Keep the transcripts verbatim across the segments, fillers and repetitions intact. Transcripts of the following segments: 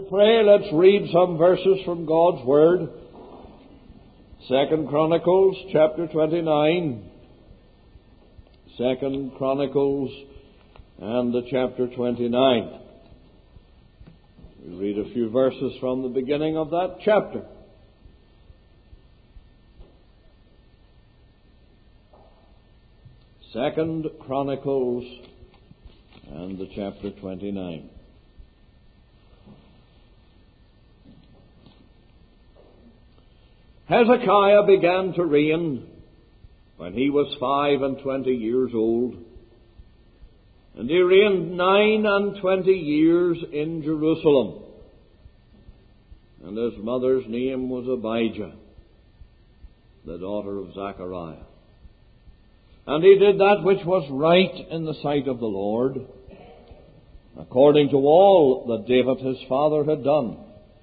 pray, let's read some verses from God's Word. Second Chronicles chapter twenty-nine. Second Chronicles and the chapter twenty-nine. We read a few verses from the beginning of that chapter. Second Chronicles and the chapter twenty-nine. Hezekiah began to reign when he was five and twenty years old, and he reigned nine and twenty years in Jerusalem. And his mother's name was Abijah, the daughter of Zechariah. And he did that which was right in the sight of the Lord, according to all that David his father had done.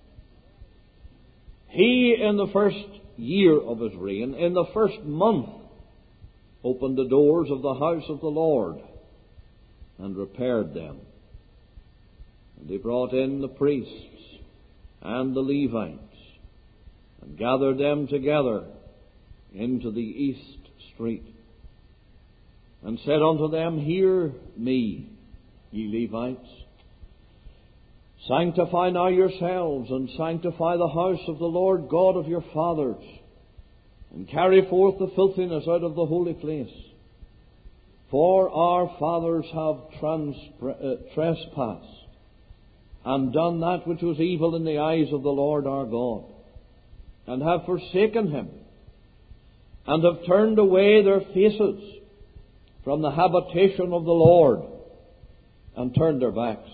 He, in the first year of his reign, in the first month, opened the doors of the house of the Lord and repaired them. And he brought in the priests and the Levites and gathered them together into the east street, and said unto them, Hear me, ye Levites. Sanctify now yourselves, and sanctify the house of the Lord God of your fathers, and carry forth the filthiness out of the holy place. For our fathers have trans- uh, trespassed, and done that which was evil in the eyes of the Lord our God, and have forsaken him, and have turned away their faces from the habitation of the Lord, and turned their backs.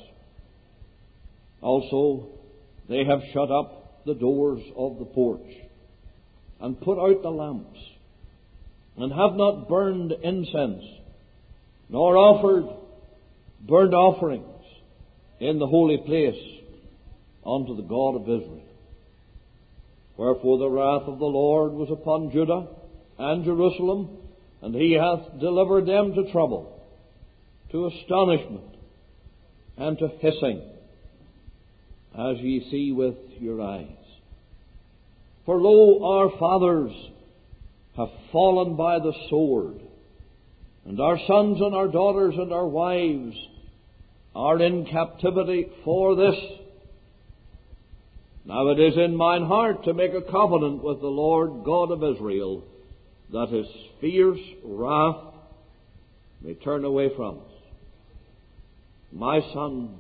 Also, they have shut up the doors of the porch, and put out the lamps, and have not burned incense, nor offered burnt offerings in the holy place unto the God of Israel. Wherefore the wrath of the Lord was upon Judah and Jerusalem, and he hath delivered them to trouble, to astonishment, and to hissing, as ye see with your eyes. For lo, our fathers have fallen by the sword, and our sons and our daughters and our wives are in captivity for this. Now it is in mine heart to make a covenant with the Lord God of Israel, that his fierce wrath may turn away from us. My sons,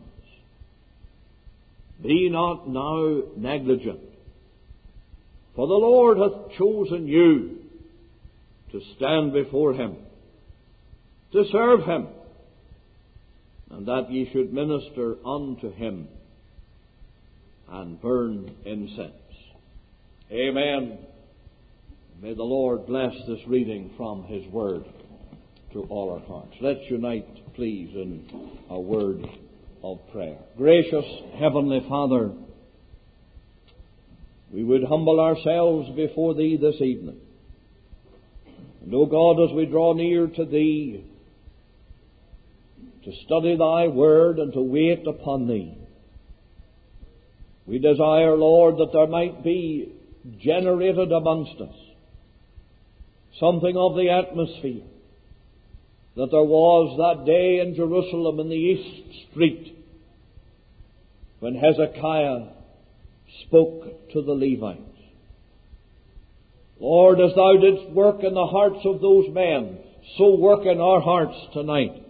be not now negligent, for the Lord hath chosen you to stand before him, to serve him, and that ye should minister unto him and burn incense. Amen. May the Lord bless this reading from his word to all our hearts. Let's unite, please, in a word of prayer. Gracious Heavenly Father, we would humble ourselves before Thee this evening. And, O God, as we draw near to Thee, to study Thy Word and to wait upon Thee, we desire, Lord, that there might be generated amongst us something of the atmosphere that there was that day in Jerusalem in the East Street when Hezekiah spoke to the Levites. Lord, as Thou didst work in the hearts of those men, so work in our hearts tonight.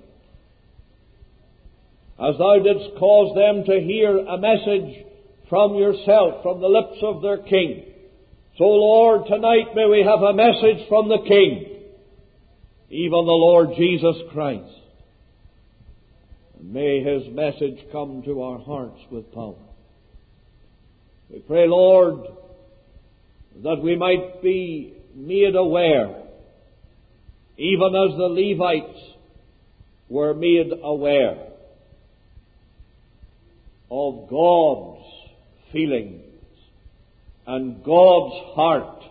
As Thou didst cause them to hear a message from Yourself, from the lips of their King, so, Lord, tonight may we have a message from the King, even the Lord Jesus Christ. And may His message come to our hearts with power. We pray, Lord, that we might be made aware, even as the Levites were made aware, of God's feelings and God's heart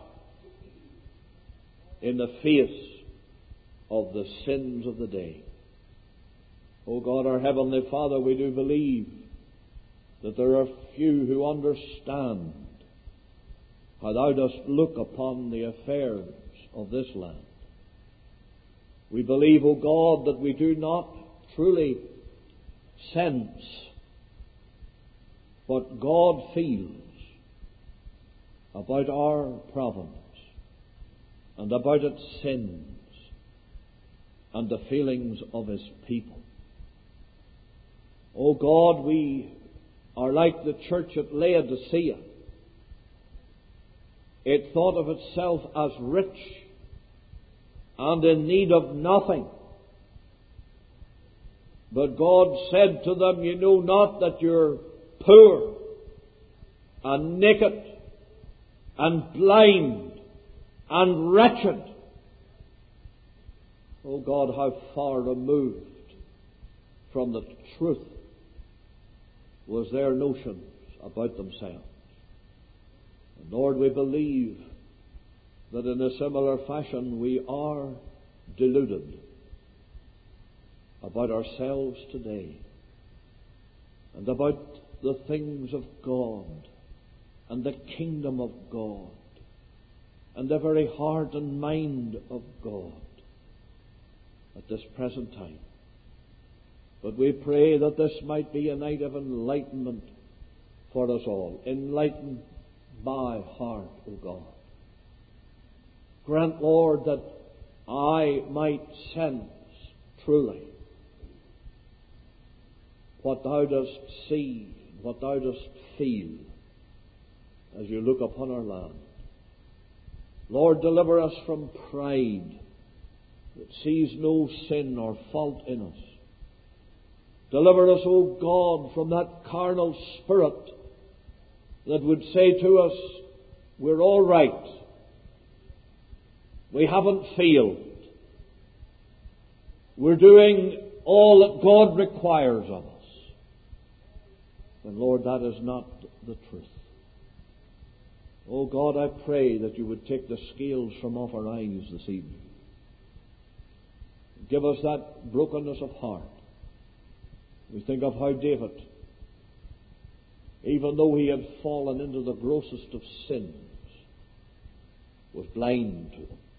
in the face of the sins of the day. O God, our Heavenly Father, we do believe that there are few who understand how thou dost look upon the affairs of this land. We believe, O God, that we do not truly sense what God feels about our province and about its sins and the feelings of His people. O God, we are like the church at Laodicea. It thought of itself as rich and in need of nothing. But God said to them, you know not that you're poor and naked and blind and wretched. Oh God, how far removed from the truth was their notions about themselves. And Lord, we believe that in a similar fashion we are deluded about ourselves today and about the things of God and the kingdom of God and the very heart and mind of God at this present time. But we pray that this might be a night of enlightenment for us all. Enlighten my heart, O God. Grant, Lord, that I might sense truly what Thou dost see, what Thou dost feel as you look upon our land. Lord, deliver us from pride that sees no sin or fault in us. Deliver us, O God, from that carnal spirit that would say to us, we're all right. We haven't failed. We're doing all that God requires of us. And Lord, that is not the truth. Oh God, I pray that you would take the scales from off our eyes this evening. Give us that brokenness of heart. We think of how David, even though he had fallen into the grossest of sins, was blind to them.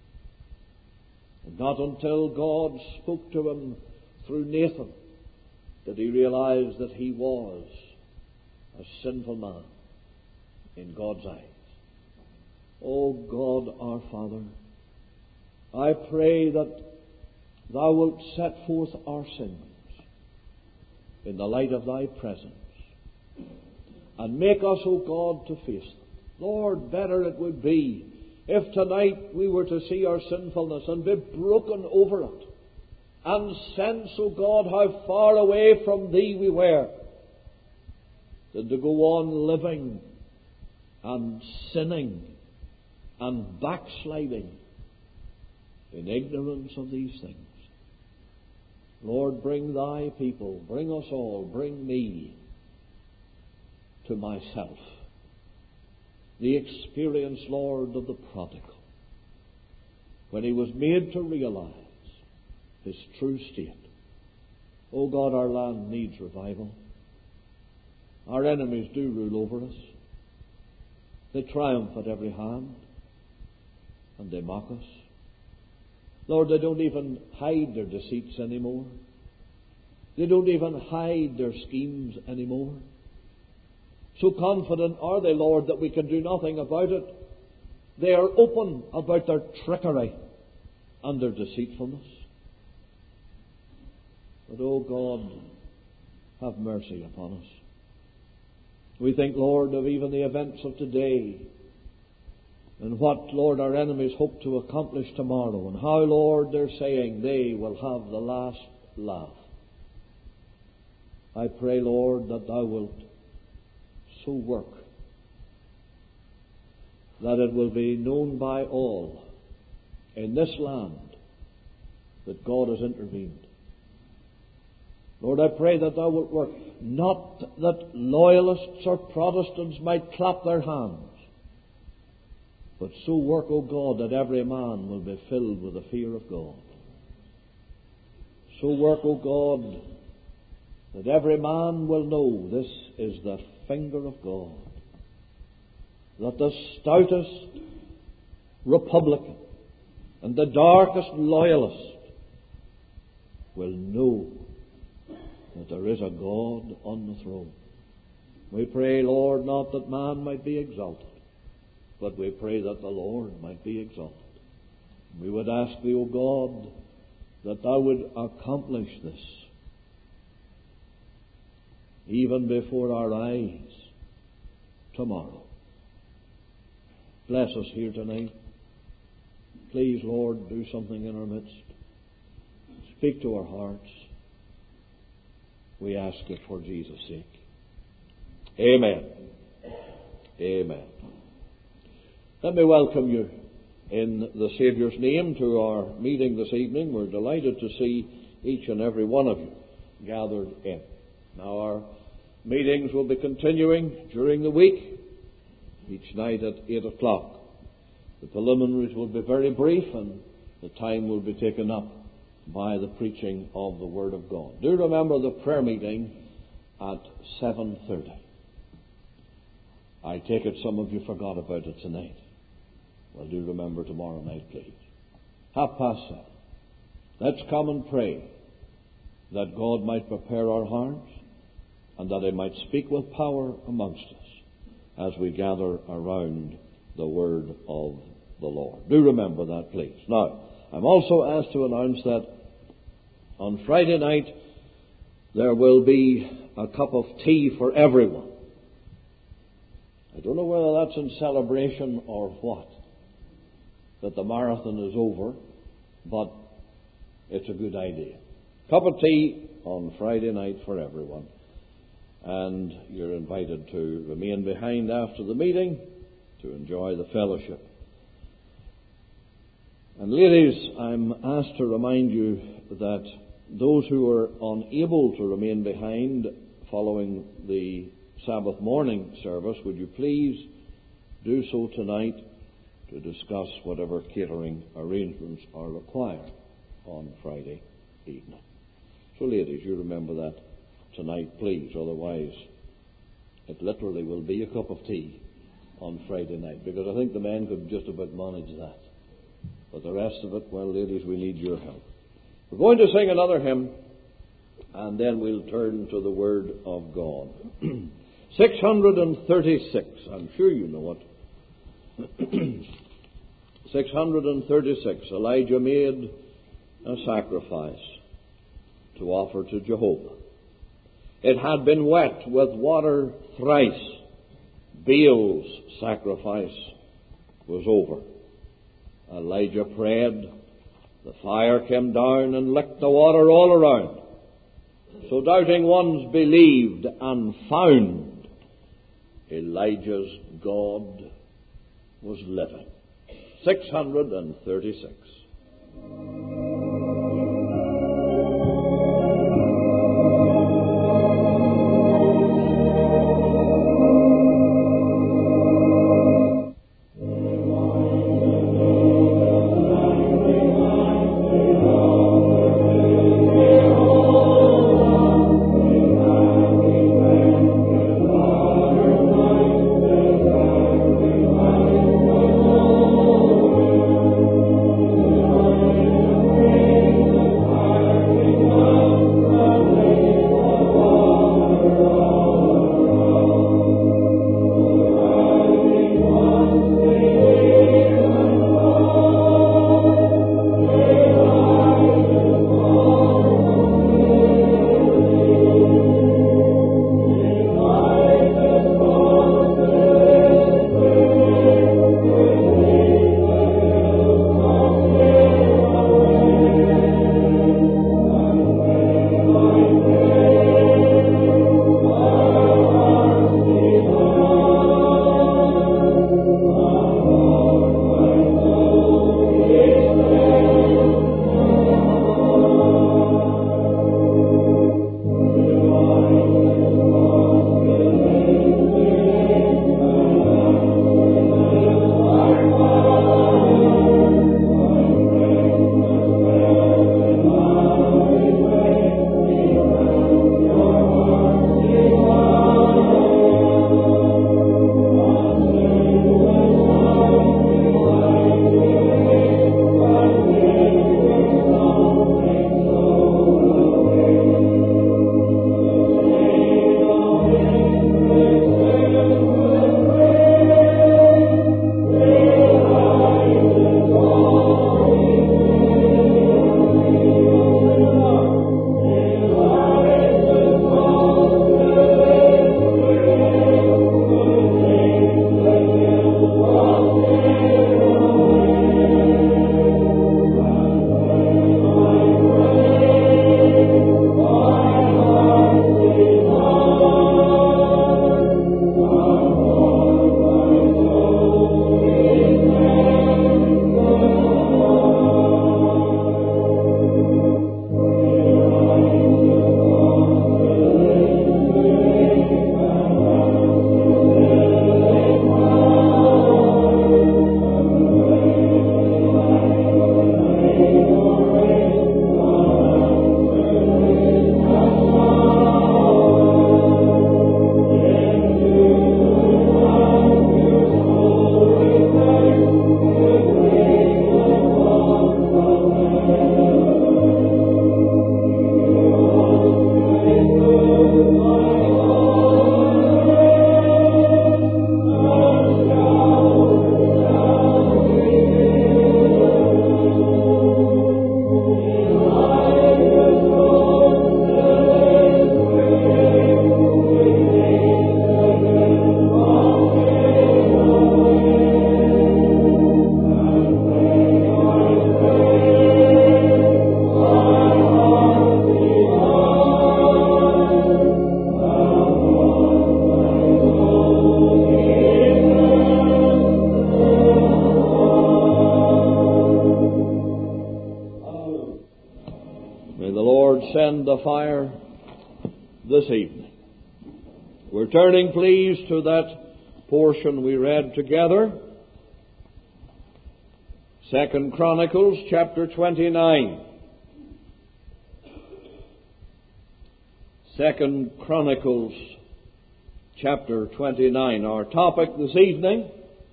And not until God spoke to him through Nathan did he realize that he was a sinful man in God's eyes. O God, our Father, I pray that Thou wilt set forth our sins in the light of Thy presence and make us, O God, to face them. Lord, better it would be if tonight we were to see our sinfulness and be broken over it and sense, O God, how far away from Thee we were, than to go on living and sinning and backsliding in ignorance of these things. Lord, bring Thy people, bring us all, bring me to myself. The experience, Lord, of the prodigal, when he was made to realize his true state. Oh God, our land needs revival. Our enemies do rule over us. They triumph at every hand, and they mock us. Lord, they don't even hide their deceits anymore. They don't even hide their schemes anymore. So confident are they, Lord, that we can do nothing about it. They are open about their trickery and their deceitfulness. But, oh God, have mercy upon us. We think, Lord, of even the events of today and what, Lord, our enemies hope to accomplish tomorrow, and how, Lord, they're saying they will have the last laugh. I pray, Lord, that Thou wilt so work that it will be known by all in this land that God has intervened. Lord, I pray that Thou wilt work, not that loyalists or Protestants might clap their hands, but so work, O God, that every man will be filled with the fear of God. So work, O God, that every man will know this is the finger of God. That the stoutest Republican and the darkest loyalist will know that there is a God on the throne. We pray, Lord, not that man might be exalted, but we pray that the Lord might be exalted. We would ask Thee, O God, that Thou would accomplish this even before our eyes tomorrow. Bless us here tonight. Please, Lord, do something in our midst. Speak to our hearts. We ask it for Jesus' sake. Amen. Amen. Let me welcome you in the Saviour's name to our meeting this evening. We're delighted to see each and every one of you gathered in. Now, our meetings will be continuing during the week, each night at eight o'clock. The preliminaries will be very brief, and the time will be taken up by the preaching of the Word of God. Do remember the prayer meeting at seven thirty. I take it some of you forgot about it tonight. Well, do remember tomorrow night, please. Half past seven. Let's come and pray that God might prepare our hearts and that He might speak with power amongst us as we gather around the Word of the Lord. Do remember that, please. Now, I'm also asked to announce that on Friday night there will be a cup of tea for everyone. I don't know whether that's in celebration or what, that the marathon is over, but it's a good idea. Cup of tea on Friday night for everyone. And you're invited to remain behind after the meeting to enjoy the fellowship. And ladies, I'm asked to remind you that those who are unable to remain behind following the Sabbath morning service, would you please do so tonight to discuss whatever catering arrangements are required on Friday evening. So ladies, you remember that tonight, please. Otherwise, it literally will be a cup of tea on Friday night, because I think the men could just about manage that. But the rest of it, well, ladies, we need your help. We're going to sing another hymn, and then we'll turn to the Word of God. six hundred thirty-six. I'm sure you know it. six hundred thirty-six. Elijah made a sacrifice to offer to Jehovah. It had been wet with water thrice. Baal's sacrifice was over. Elijah prayed. The fire came down and licked the water all around. So doubting ones believed and found Elijah's God was living. six hundred thirty-six. Oh, tend the fire this evening. We're turning, please, to that portion we read together. Second Chronicles chapter twenty-nine. Second Chronicles chapter twenty-nine. Our topic this evening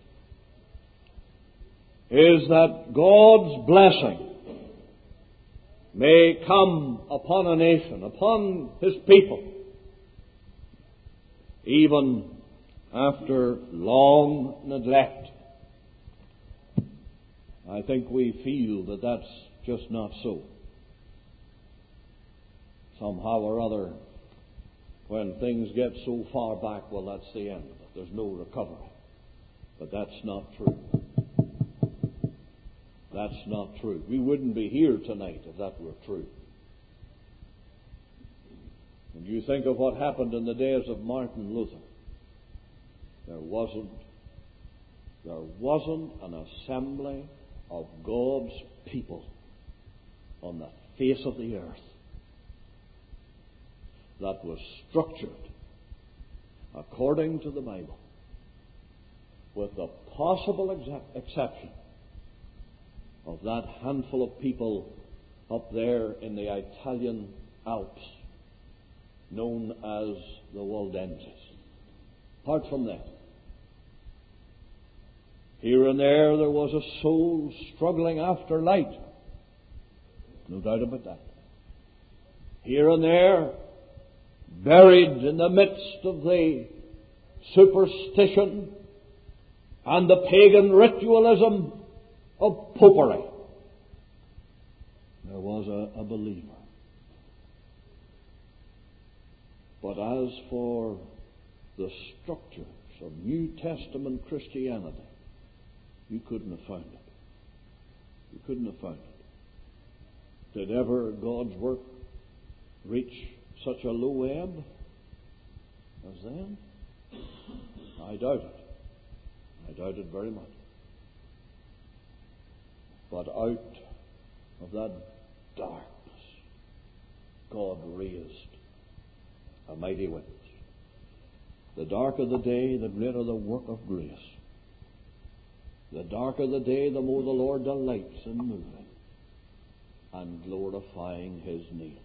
is that God's blessing may come upon a nation, upon His people, even after long neglect. I think we feel that that's just not so. Somehow or other, when things get so far back, well, that's the end of it. There's no recovery. But that's not true. That's not true. We wouldn't be here tonight if that were true. When you think of what happened in the days of Martin Luther, there wasn't, there wasn't an assembly of God's people on the face of the earth that was structured according to the Bible, with the possible ex- exception of that handful of people up there in the Italian Alps, known as the Waldenses. Apart from that, here and there there was a soul struggling after light. No doubt about that. Here and there, buried in the midst of the superstition and the pagan ritualism of popery, there was a, a believer. But as for the structures of New Testament Christianity, you couldn't have found it. You couldn't have found it. Did ever God's work reach such a low ebb as then? I doubt it. I doubt it very much. But out of that darkness, God raised a mighty witness. The dark of the day, the greater the work of grace. The dark of the day, the more the Lord delights in moving and glorifying His name.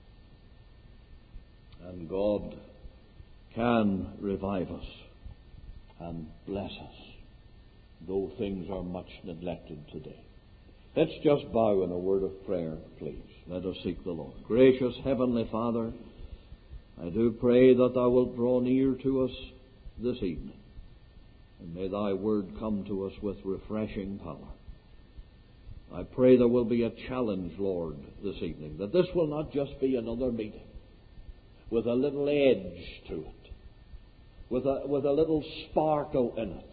And God can revive us and bless us, though things are much neglected today. Let's just bow in a word of prayer, please. Let us seek the Lord. Gracious Heavenly Father, I do pray that Thou wilt draw near to us this evening, and may Thy word come to us with refreshing power. I pray there will be a challenge, Lord, this evening, that this will not just be another meeting with a little edge to it, with a, with a little sparkle in it.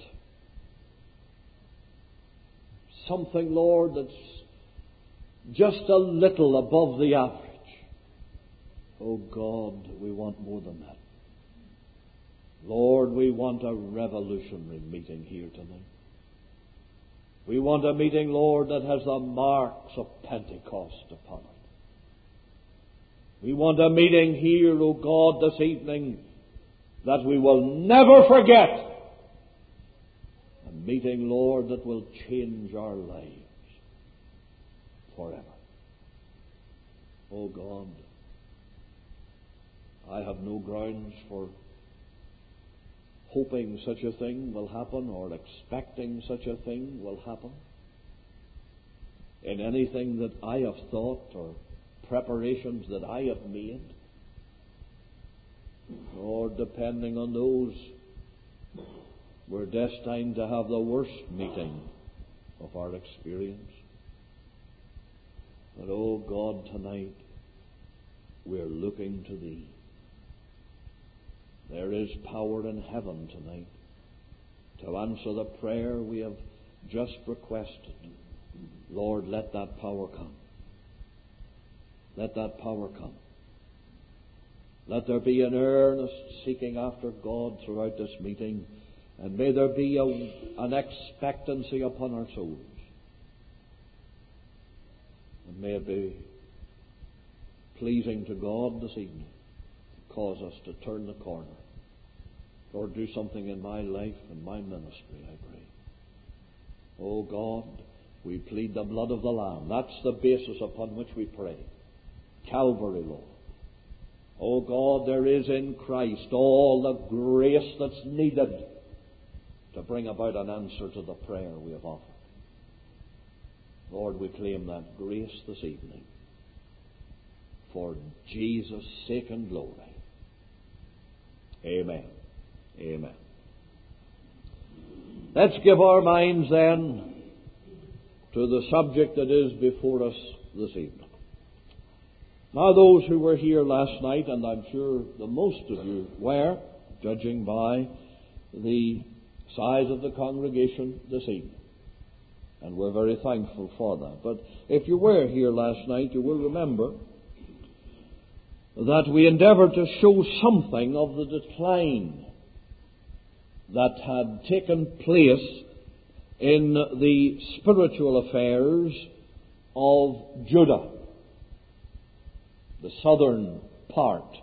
Something, Lord, that's just a little above the average. Oh God, we want more than that. Lord, we want a revolutionary meeting here tonight. We want a meeting, Lord, that has the marks of Pentecost upon it. We want a meeting here, O God, this evening that we will never forget. A meeting, Lord, that will change our lives forever. Oh God, I have no grounds for hoping such a thing will happen or expecting such a thing will happen in anything that I have thought or preparations that I have made. Lord, depending on those, we're destined to have the worst meeting of our experience. But, oh God, tonight we're looking to Thee. There is power in heaven tonight to answer the prayer we have just requested. Lord, let that power come. Let that power come. Let there be an earnest seeking after God throughout this meeting, and may there be a, an expectancy upon our souls. And may it be pleasing to God this evening. Cause us to turn the corner. Lord, do something in my life and my ministry, I pray. Oh God, we plead the blood of the Lamb. That's the basis upon which we pray. Calvary, Lord. Oh God, there is in Christ all the grace that's needed to bring about an answer to the prayer we have offered. Lord, we claim that grace this evening for Jesus' sake and glory. Amen. Amen. Let's give our minds then to the subject that is before us this evening. Now, those who were here last night, and I'm sure the most of you were, judging by the size of the congregation this evening, and we're very thankful for that. But if you were here last night, you will remember that we endeavoured to show something of the decline that had taken place in the spiritual affairs of Judah, the southern part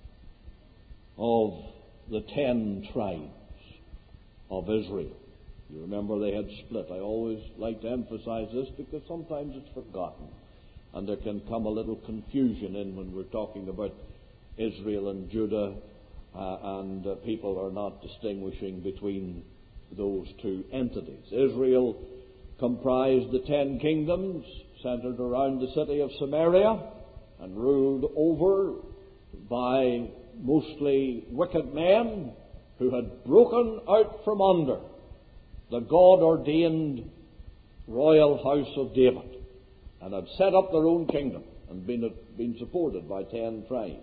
of the ten tribes of Israel. You remember they had split. I always like to emphasize this because sometimes it's forgotten, and there can come a little confusion in when we're talking about Israel and Judah, uh, and uh, people are not distinguishing between those two entities. Israel comprised the ten kingdoms centered around the city of Samaria and ruled over by mostly wicked men who had broken out from under the God-ordained royal house of David and had set up their own kingdom and been, been supported by ten tribes.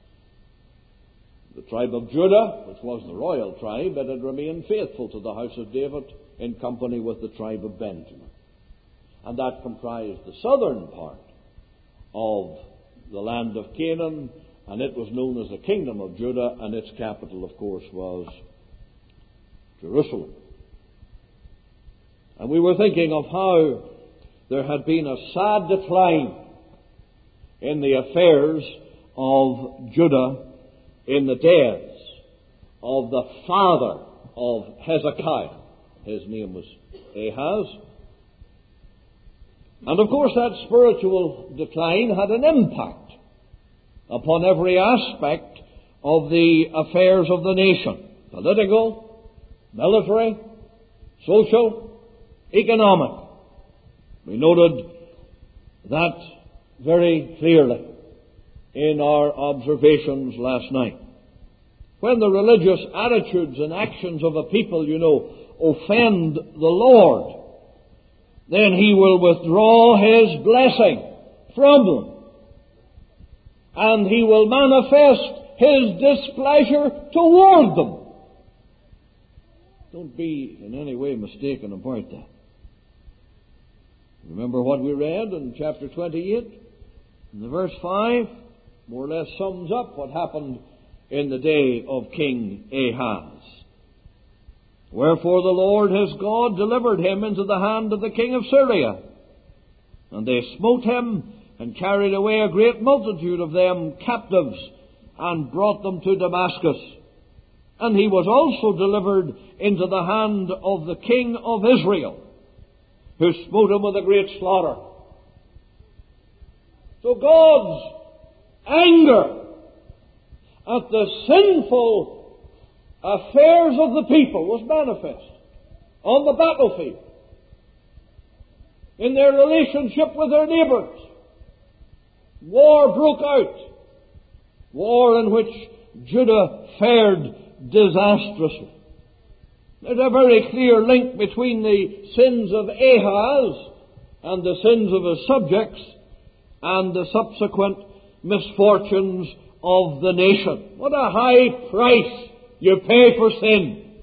The tribe of Judah, which was the royal tribe, it had remained faithful to the house of David in company with the tribe of Benjamin. And that comprised the southern part of the land of Canaan, and it was known as the kingdom of Judah, and its capital, of course, was Jerusalem. And we were thinking of how there had been a sad decline in the affairs of Judah in the days of the father of Hezekiah. His name was Ahaz. And of course that spiritual decline had an impact upon every aspect of the affairs of the nation. Political, military, social, economic. We noted that very clearly in our observations last night. When the religious attitudes and actions of a people, you know, offend the Lord, then He will withdraw His blessing from them, and He will manifest His displeasure toward them. Don't be in any way mistaken about that. Remember what we read in chapter twenty-eight, in the verse five? More or less sums up what happened in the day of King Ahaz. Wherefore the Lord his God delivered him into the hand of the king of Syria. And they smote him, and carried away a great multitude of them captives, and brought them to Damascus. And he was also delivered into the hand of the king of Israel, who smote him with a great slaughter. So God's anger at the sinful affairs of the people was manifest on the battlefield, in their relationship with their neighbors. War broke out, war in which Judah fared disastrously. There's a very clear link between the sins of Ahaz and the sins of his subjects and the subsequent misfortunes of the nation. What a high price you pay for sin.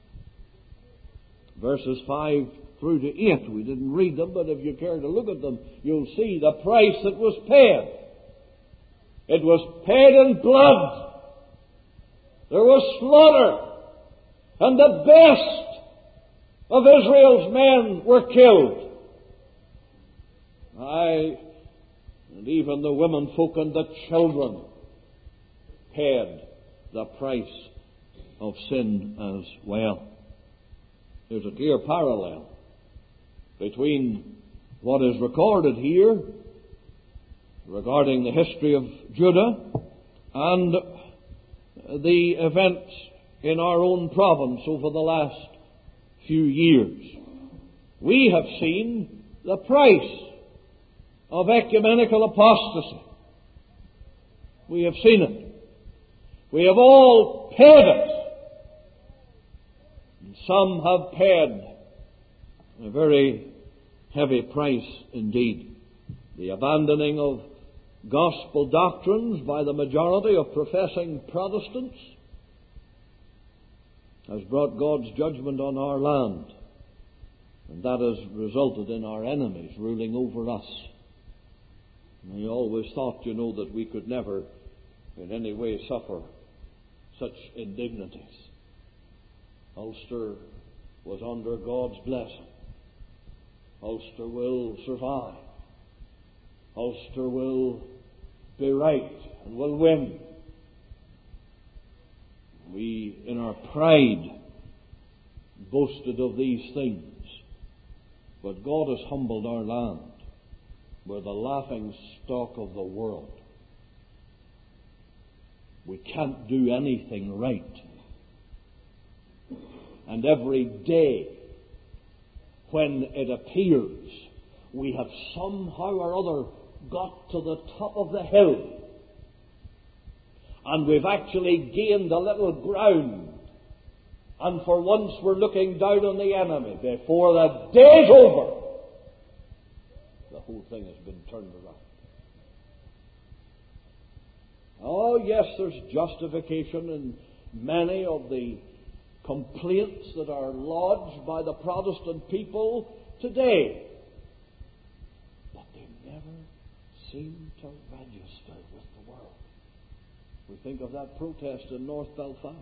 Verses five through to eight, we didn't read them, but if you care to look at them, you'll see the price that was paid. It was paid in blood. There was slaughter, and the best of Israel's men were killed. I And even the women folk and the children paid the price of sin as well. There's a clear parallel between what is recorded here regarding the history of Judah and the events in our own province over the last few years. We have seen the price of ecumenical apostasy. We have seen it. We have all paid it. And some have paid a very heavy price indeed. The abandoning of gospel doctrines by the majority of professing Protestants has brought God's judgment on our land, and that has resulted in our enemies ruling over us. And I always thought, you know, that we could never in any way suffer such indignities. Ulster was under God's blessing. Ulster will survive. Ulster will be right and will win. We, in our pride, boasted of these things. But God has humbled our land. We're the laughing stock of the world. We can't do anything right. And every day, when it appears we have somehow or other got to the top of the hill, and we've actually gained a little ground, and for once we're looking down on the enemy, before the day's over, the whole thing has been turned around. Oh yes, there's justification in many of the complaints that are lodged by the Protestant people today, but they never seem to register with the world. We think of that protest in North Belfast.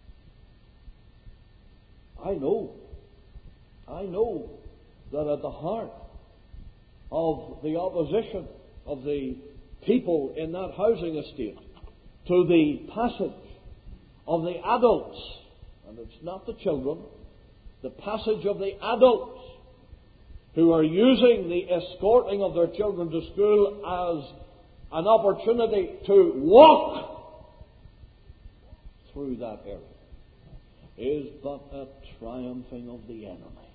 I know, I know that at the heart of the opposition of the people in that housing estate to the passage of the adults, and it's not the children, the passage of the adults who are using the escorting of their children to school as an opportunity to walk through that area, is but a triumphing of the enemy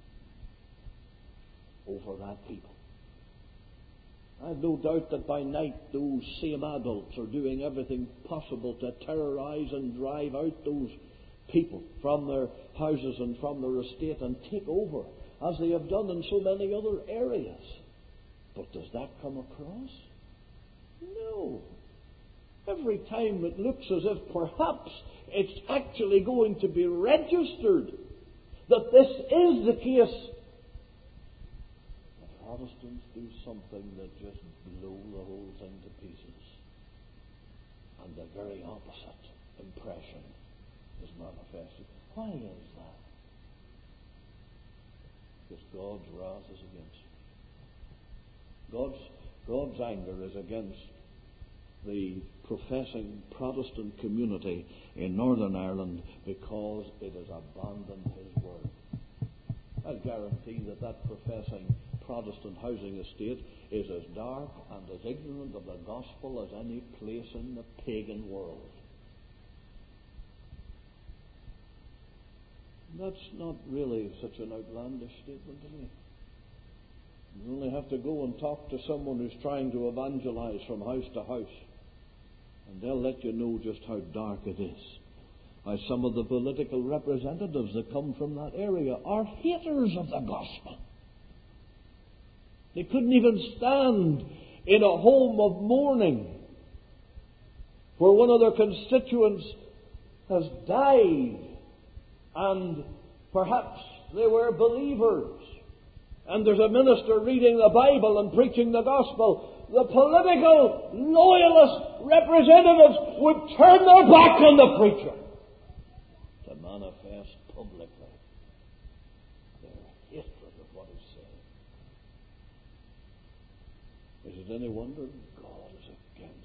over that people. I have no doubt that by night those same adults are doing everything possible to terrorize and drive out those people from their houses and from their estate and take over, as they have done in so many other areas. But does that come across? No. Every time it looks as if perhaps it's actually going to be registered that this is the case, the Protestants do something that just blow the whole thing to pieces, and the very opposite impression is manifested. Why is that? Because God's wrath is against it. God's, God's anger is against the professing Protestant community in Northern Ireland because it has abandoned His Word. I guarantee that that professing Protestant housing estate is as dark and as ignorant of the gospel as any place in the pagan world. That's not really such an outlandish statement to me. You only have to go and talk to someone who's trying to evangelize from house to house, and they'll let you know just how dark it is. Why, some of the political representatives that come from that area are haters of the gospel. They couldn't even stand in a home of mourning where one of their constituents has died, and perhaps they were believers, and there's a minister reading the Bible and preaching the gospel. The political loyalist representatives would turn their back on the preacher to manifest publicly their hatred of what is said. Is it any wonder God is against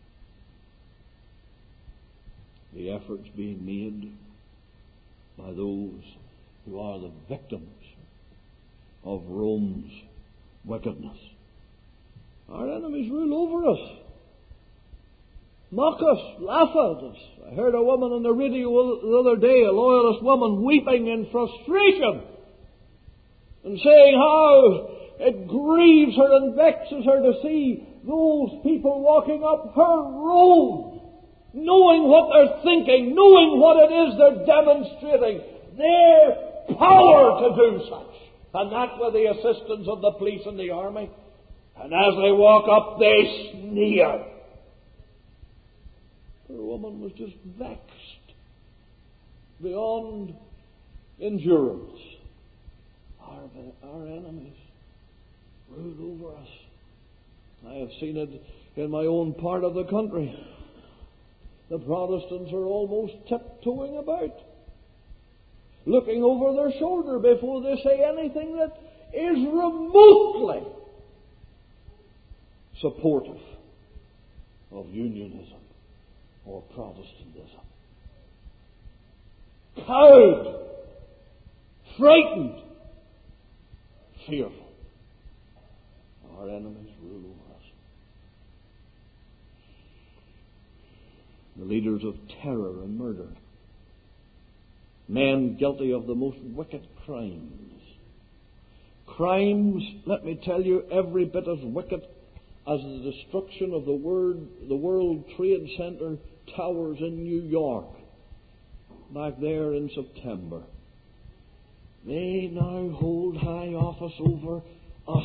the efforts being made by those who are the victims of Rome's wickedness? Our enemies rule over us, mock us, laugh at us. I heard a woman on the radio the other day, a loyalist woman, weeping in frustration and saying how it grieves her and vexes her to see those people walking up her road, knowing what they're thinking, knowing what it is they're demonstrating, their power to do such, and that with the assistance of the police and the army. And as they walk up, they sneer. The woman was just vexed beyond endurance. Our, our enemies rule over us. I have seen it in my own part of the country. The Protestants are almost tiptoeing about, looking over their shoulder before they say anything that is remotely supportive of unionism or Protestantism. Cowed, frightened, fearful. Our enemies rule over us. The leaders of terror and murder, men guilty of the most wicked crimes. Crimes, let me tell you, every bit as wicked as the destruction of the Word, the World Trade Center towers in New York back there in September. They now hold high office over us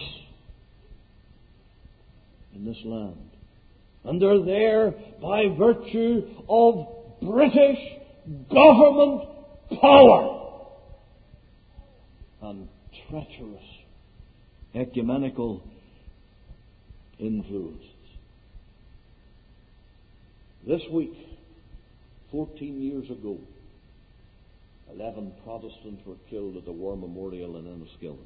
in this land. And they're there by virtue of British government power and treacherous ecumenical influences. This week, fourteen years ago, eleven Protestants were killed at the War Memorial in Enniskillen.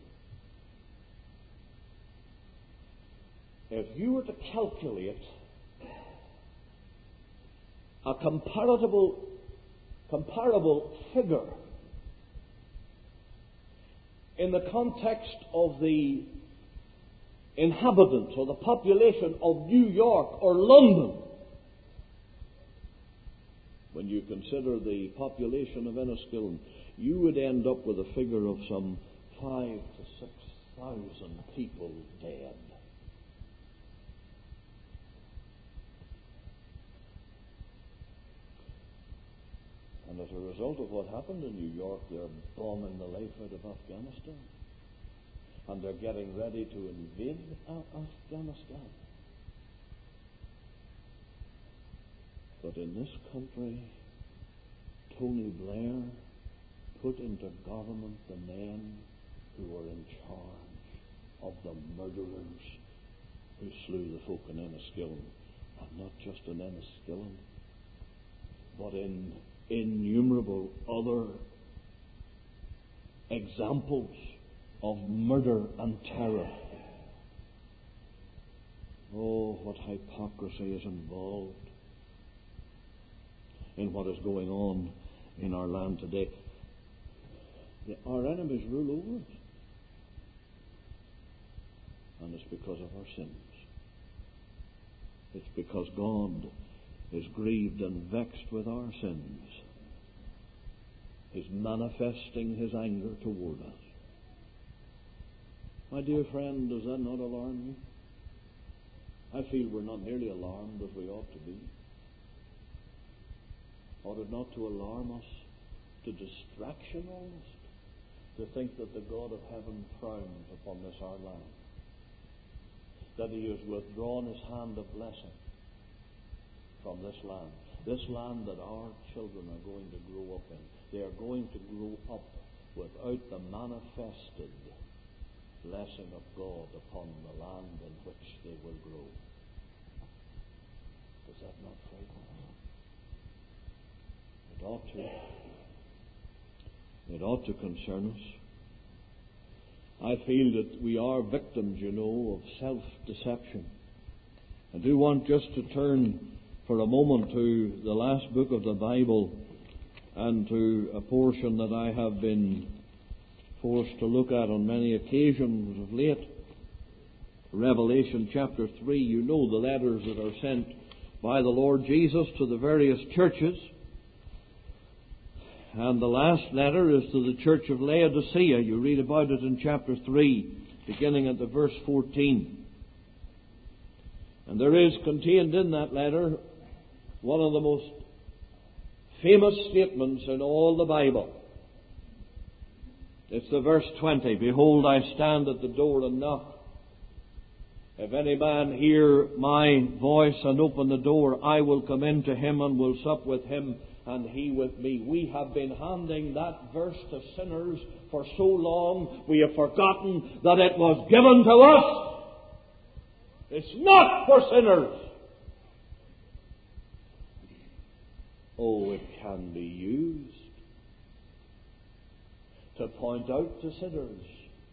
If you were to calculate a comparable, comparable figure in the context of the inhabitants or the population of New York or London, when you consider the population of Enniskillen, you would end up with a figure of some five to six thousand people dead. And as a result of what happened in New York, they're bombing the life out of Afghanistan. And they're getting ready to invade Afghanistan. But in this country, Tony Blair put into government the men who were in charge of the murderers who slew the folk in Enniskillen. And not just in Enniskillen, but in innumerable other examples of murder and terror. Oh, what hypocrisy is involved in what is going on in our land today. The, our enemies rule over us. And it's because of our sins. It's because God is grieved and vexed with our sins. He's manifesting His anger toward us. My dear friend, does that not alarm you? I feel we're not nearly alarmed as we ought to be. Ought it not to alarm us to distraction almost, to think that the God of heaven frowns upon this our land, that He has withdrawn His hand of blessing from this land, this land that our children are going to grow up in. They are going to grow up without the manifested blessing of God upon the land in which they will grow. Does that not frighten us? It ought to. It ought to concern us. I feel that we are victims, you know, of self-deception. I do want just to turn for a moment to the last book of the Bible and to a portion that I have been forced to look at on many occasions of late. Revelation chapter three, you know the letters that are sent by the Lord Jesus to the various churches. And the last letter is to the church of Laodicea. You read about it in chapter three, beginning at the verse fourteen. And there is contained in that letter one of the most famous statements in all the Bible. It's the verse twenty. Behold, I stand at the door and knock. If any man hear my voice and open the door, I will come in to him and will sup with him and he with me. We have been handing that verse to sinners for so long, we have forgotten that it was given to us. It's not for sinners. Oh, it can be used to point out to sinners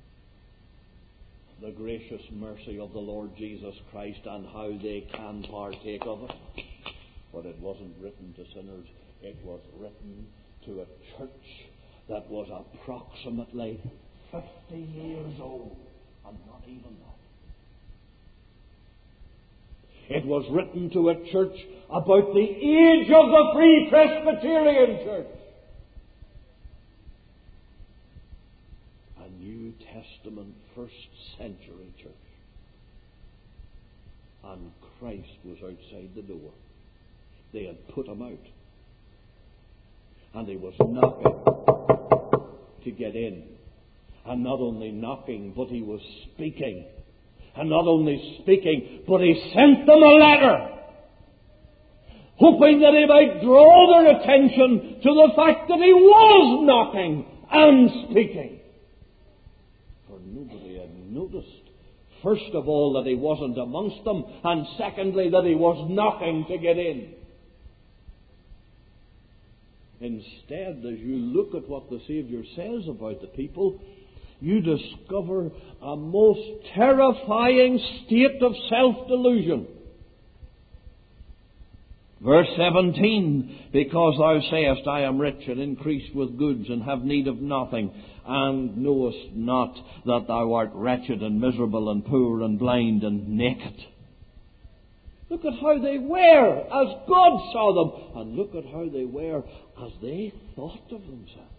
the gracious mercy of the Lord Jesus Christ and how they can partake of it. But it wasn't written to sinners. It was written to a church that was approximately fifty years old, and not even that. It was written to a church about the age of the Free Presbyterian Church. A New Testament first century church. And Christ was outside the door. They had put him out. And he was knocking to get in. And not only knocking, but he was speaking. And not only speaking, but he sent them a letter, hoping that he might draw their attention to the fact that he was knocking and speaking. For nobody had noticed, first of all, that he wasn't amongst them, and secondly, that he was knocking to get in. Instead, as you look at what the Saviour says about the people, you discover a most terrifying state of self-delusion. Verse seventeen, because thou sayest, I am rich and increased with goods and have need of nothing, and knowest not that thou art wretched and miserable and poor and blind and naked. Look at how they were as God saw them, and look at how they were as they thought of themselves.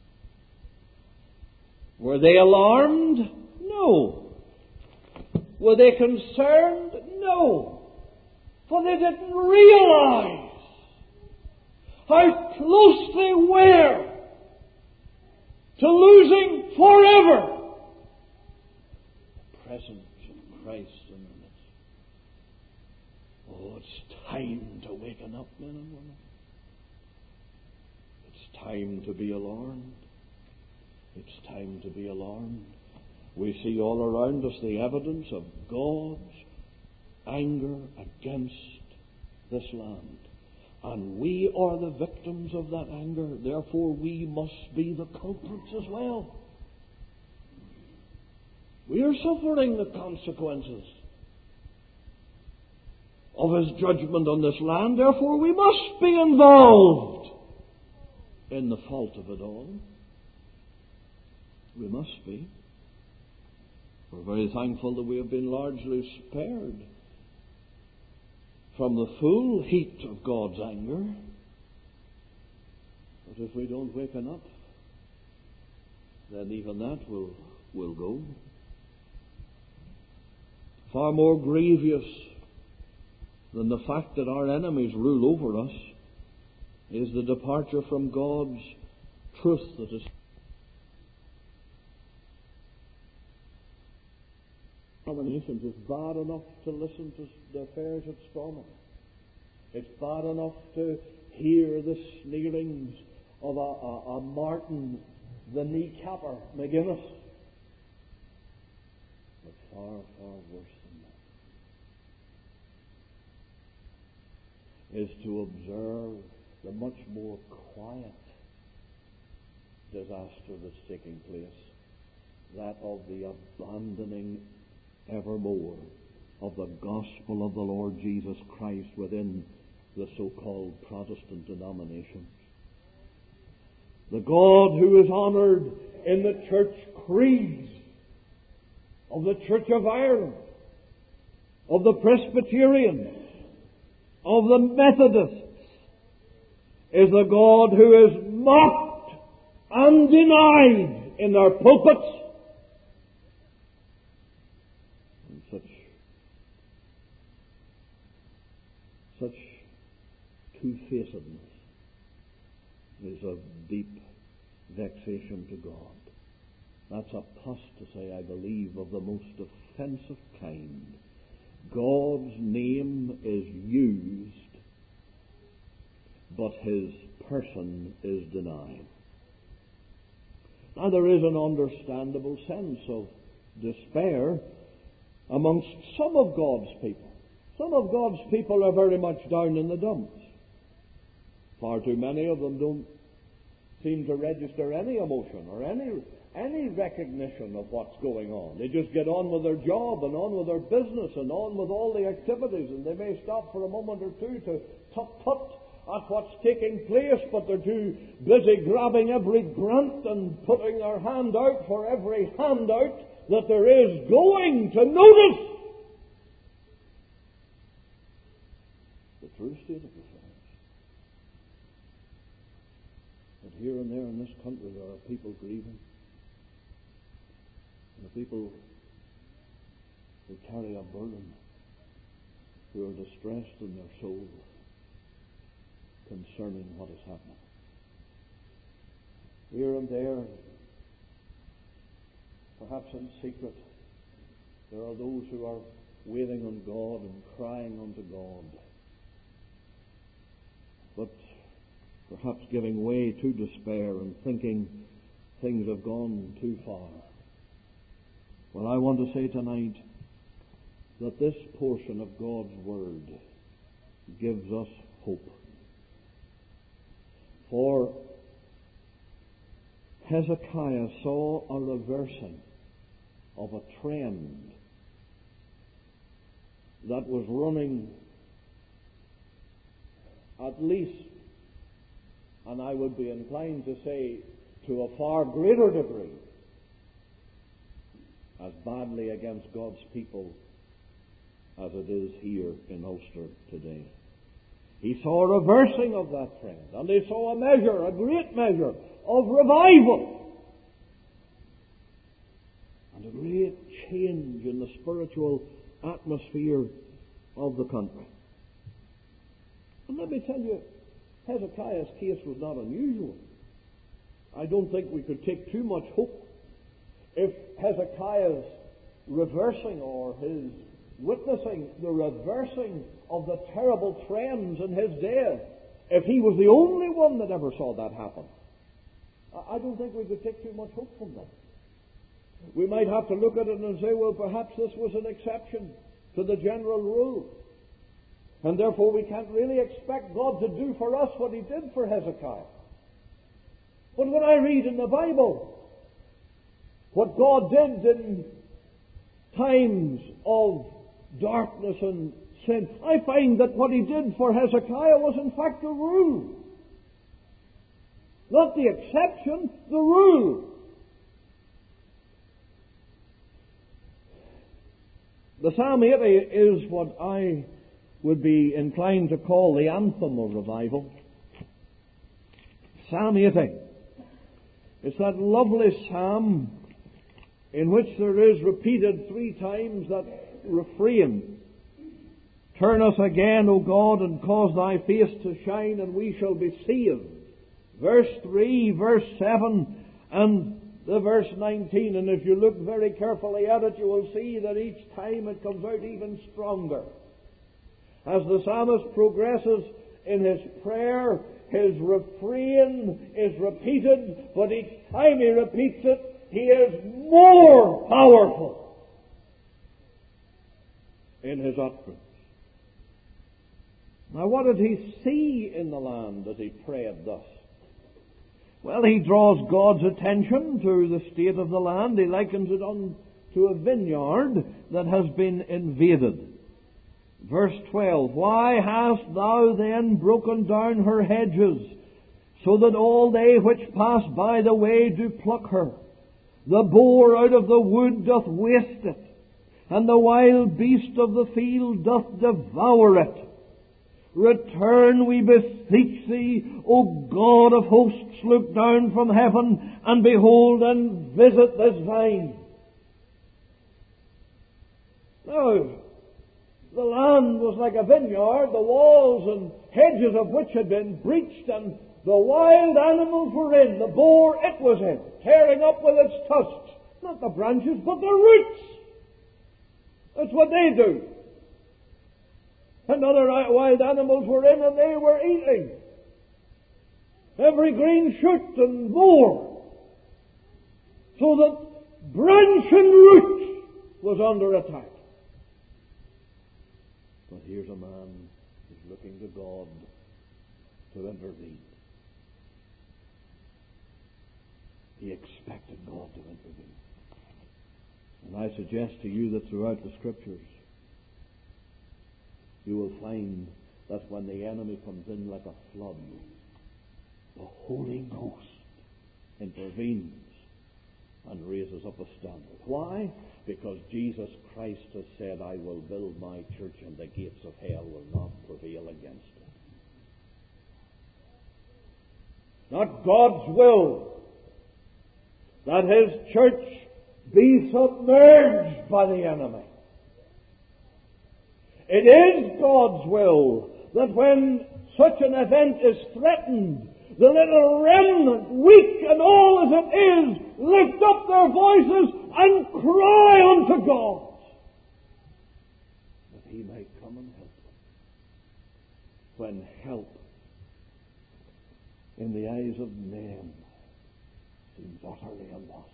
Were they alarmed? No. Were they concerned? No. For they didn't realize how close they were to losing forever the presence of Christ in their midst. Oh, it's time to waken up, men and women. It's time to be alarmed. It's time to be alarmed. We see all around us the evidence of God's anger against this land. And we are the victims of that anger. Therefore, we must be the culprits as well. We are suffering the consequences of his judgment on this land. Therefore, we must be involved in the fault of it all. We must be. We're very thankful that we have been largely spared from the full heat of God's anger. But if we don't waken up, then even that will, will go. Far more grievous than the fact that our enemies rule over us is the departure from God's truth that is nations. It's bad enough to listen to the affairs at Stormont. It's bad enough to hear the sneerings of a, a, a Martin, the kneecapper, McGuinness. But far, far worse than that is to observe the much more quiet disaster that's taking place that of the abandoning evermore of the gospel of the Lord Jesus Christ within the so-called Protestant denominations. The God who is honoured in the church creeds of the Church of Ireland, of the Presbyterians, of the Methodists, is the God who is mocked and denied in their pulpits. And such, such two-facedness is of deep vexation to God. That's apostasy, I believe, of the most offensive kind. God's name is used, but His person is denied. Now there is an understandable sense of despair amongst some of God's people. Some of God's people are very much down in the dumps. Far too many of them don't seem to register any emotion or any any recognition of what's going on. They just get on with their job and on with their business and on with all the activities, and they may stop for a moment or two to tut-tut at what's taking place, but they're too busy grabbing every grant and putting their hand out for every handout that there is going to notice the true state of affairs. But here and there in this country there are people grieving. The people who carry a burden, who are distressed in their souls concerning what is happening. Here and there, perhaps in secret, there are those who are waiting on God and crying unto God, but perhaps giving way to despair and thinking things have gone too far. Well, I want to say tonight that this portion of God's Word gives us hope. For Hezekiah saw a reversing of a trend that was running at least, and I would be inclined to say to a far greater degree, as badly against God's people as it is here in Ulster today. He saw a reversing of that trend, and he saw a measure, a great measure of revival, and a great change in the spiritual atmosphere of the country. And let me tell you, Hezekiah's case was not unusual. I don't think we could take too much hope if Hezekiah's reversing or his witnessing the reversing of the terrible trends in his day, if he was the only one that ever saw that happen, I don't think we could take too much hope from that. We might have to look at it and say, well, perhaps this was an exception to the general rule, and therefore we can't really expect God to do for us what He did for Hezekiah. But when I read in the Bible what God did in times of darkness and sin, I find that what He did for Hezekiah was in fact the rule. Not the exception, the rule. The Psalm eighty is what I would be inclined to call the anthem of revival. Psalm eighty. It's that lovely psalm in which there is repeated three times that refrain. Turn us again, O God, and cause Thy face to shine, and we shall be saved. Verse three, verse seven, and the verse nineteen. And if you look very carefully at it, you will see that each time it comes out even stronger. As the psalmist progresses in his prayer, his refrain is repeated, but each time he repeats it, he is more powerful in his utterance. Now, what did he see in the land as he prayed thus? Well, he draws God's attention to the state of the land. He likens it on to a vineyard that has been invaded. Verse twelve, why hast thou then broken down her hedges, so that all they which pass by the way do pluck her? The boar out of the wood doth waste it, and the wild beast of the field doth devour it. Return, we beseech thee, O God of hosts, look down from heaven, and behold, and visit this vine. Now, the land was like a vineyard, the walls and hedges of which had been breached, and the wild animals were in. The boar, it was in, tearing up with its tusks, not the branches, but the roots. That's what they do. And other wild animals were in, and they were eating every green shoot and more, so that branch and root was under attack. But here's a man who's looking to God to intervene. He expected God to intervene. And I suggest to you that throughout the Scriptures, you will find that when the enemy comes in like a flood, the Holy Ghost intervenes and raises up a standard. Why? Because Jesus Christ has said, I will build my church and the gates of hell will not prevail against it. Not God's will that His church be submerged by the enemy. It is God's will that when such an event is threatened, the little remnant, weak and all as it is, lift up their voices and cry unto God, that He may come and help them. When help in the eyes of men seems utterly impossible.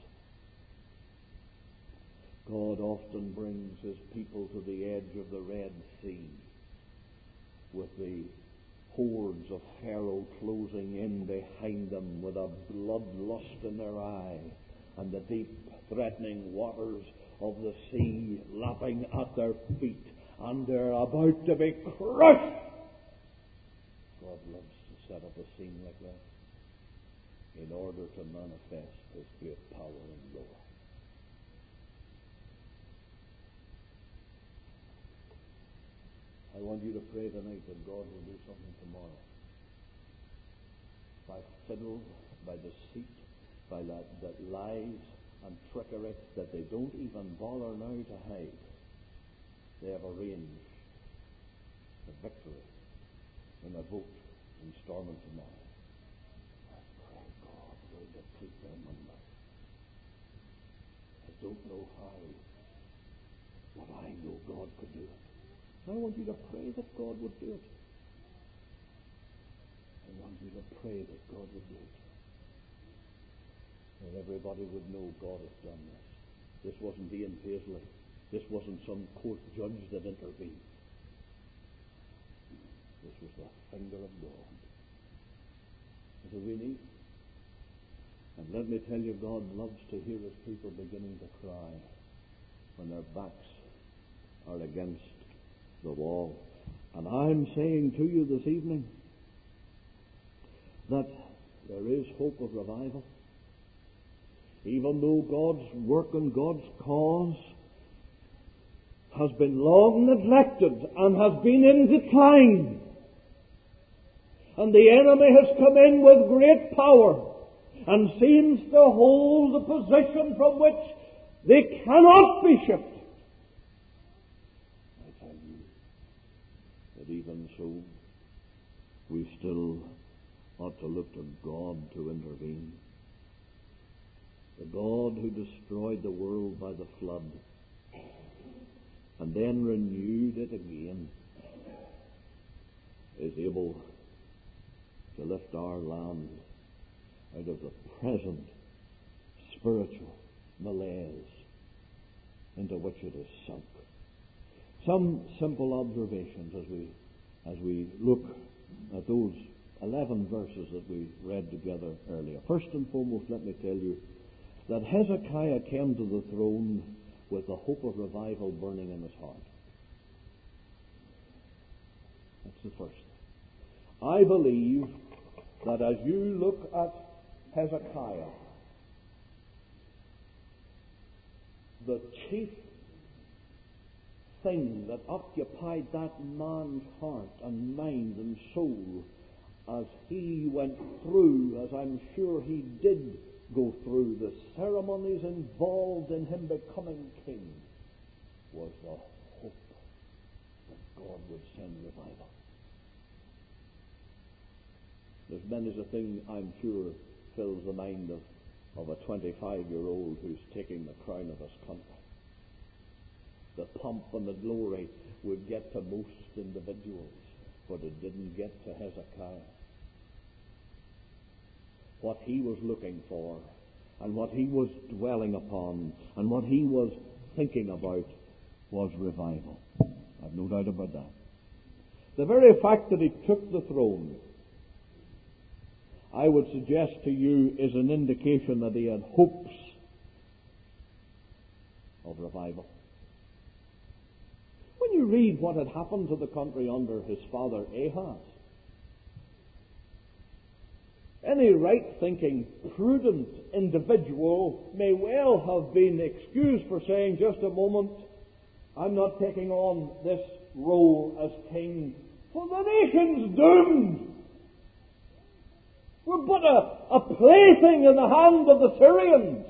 God often brings His people to the edge of the Red Sea with the hordes of Pharaoh closing in behind them with a bloodlust in their eye and the deep threatening waters of the sea lapping at their feet, and they're about to be crushed. God loves to set up a scene like that in order to manifest His great power and glory. I want you to pray tonight that God will do something tomorrow. By fiddle, by deceit, by that, that lies and trickery that they don't even bother now to hide. They have arranged a victory in a vote in Stormont tomorrow. I pray God will deplete their number. I don't know how, but I know God could do it. I want you to pray that God would do it. I want you to pray that God would do it. And everybody would know God has done this. This wasn't Ian Paisley. This wasn't some court judge that intervened. This was the finger of God. That's what we need. And let me tell you, God loves to hear His people beginning to cry when their backs are against the wall. And I'm saying to you this evening that there is hope of revival. Even though God's work and God's cause has been long neglected and has been in decline, and the enemy has come in with great power and seems to hold a position from which they cannot be shifted, even so, we still ought to look to God to intervene. The God who destroyed the world by the flood and then renewed it again is able to lift our land out of the present spiritual malaise into which it is sunk. Some simple observations as we as we look at those eleven verses that we read together earlier. First and foremost, let me tell you that Hezekiah came to the throne with the hope of revival burning in his heart. That's the first thing. I believe that as you look at Hezekiah, the chief thing that occupied that man's heart and mind and soul as he went through, as I'm sure he did go through, the ceremonies involved in him becoming king, was the hope that God would send revival. There's many a thing, I'm sure, fills the mind of, of a twenty-five-year-old who's taking the crown of his country. The pomp and the glory would get to most individuals, but it didn't get to Hezekiah. What he was looking for, and what he was dwelling upon, and what he was thinking about was revival. I've no doubt about that. The very fact that he took the throne, I would suggest to you, is an indication that he had hopes of revival. When you read what had happened to the country under his father Ahaz, any right-thinking, prudent individual may well have been excused for saying, just a moment, I'm not taking on this role as king, for the nation's doomed. We're but a, a plaything in the hand of the Syrians.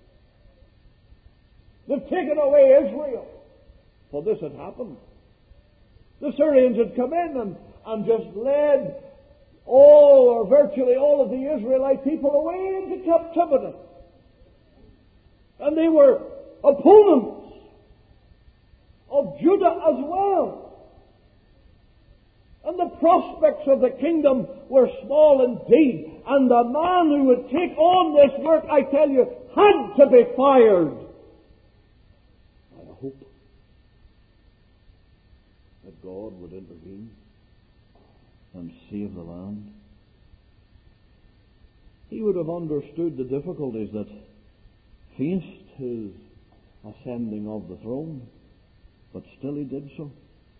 They've taken away Israel. For this had happened. The Syrians had come in and, and just led all or virtually all of the Israelite people away into captivity. And they were opponents of Judah as well. And the prospects of the kingdom were small indeed. And the man who would take on this work, I tell you, had to be fired. I hope that God would intervene and save the land. He would have understood the difficulties that faced his ascending of the throne, but still he did so.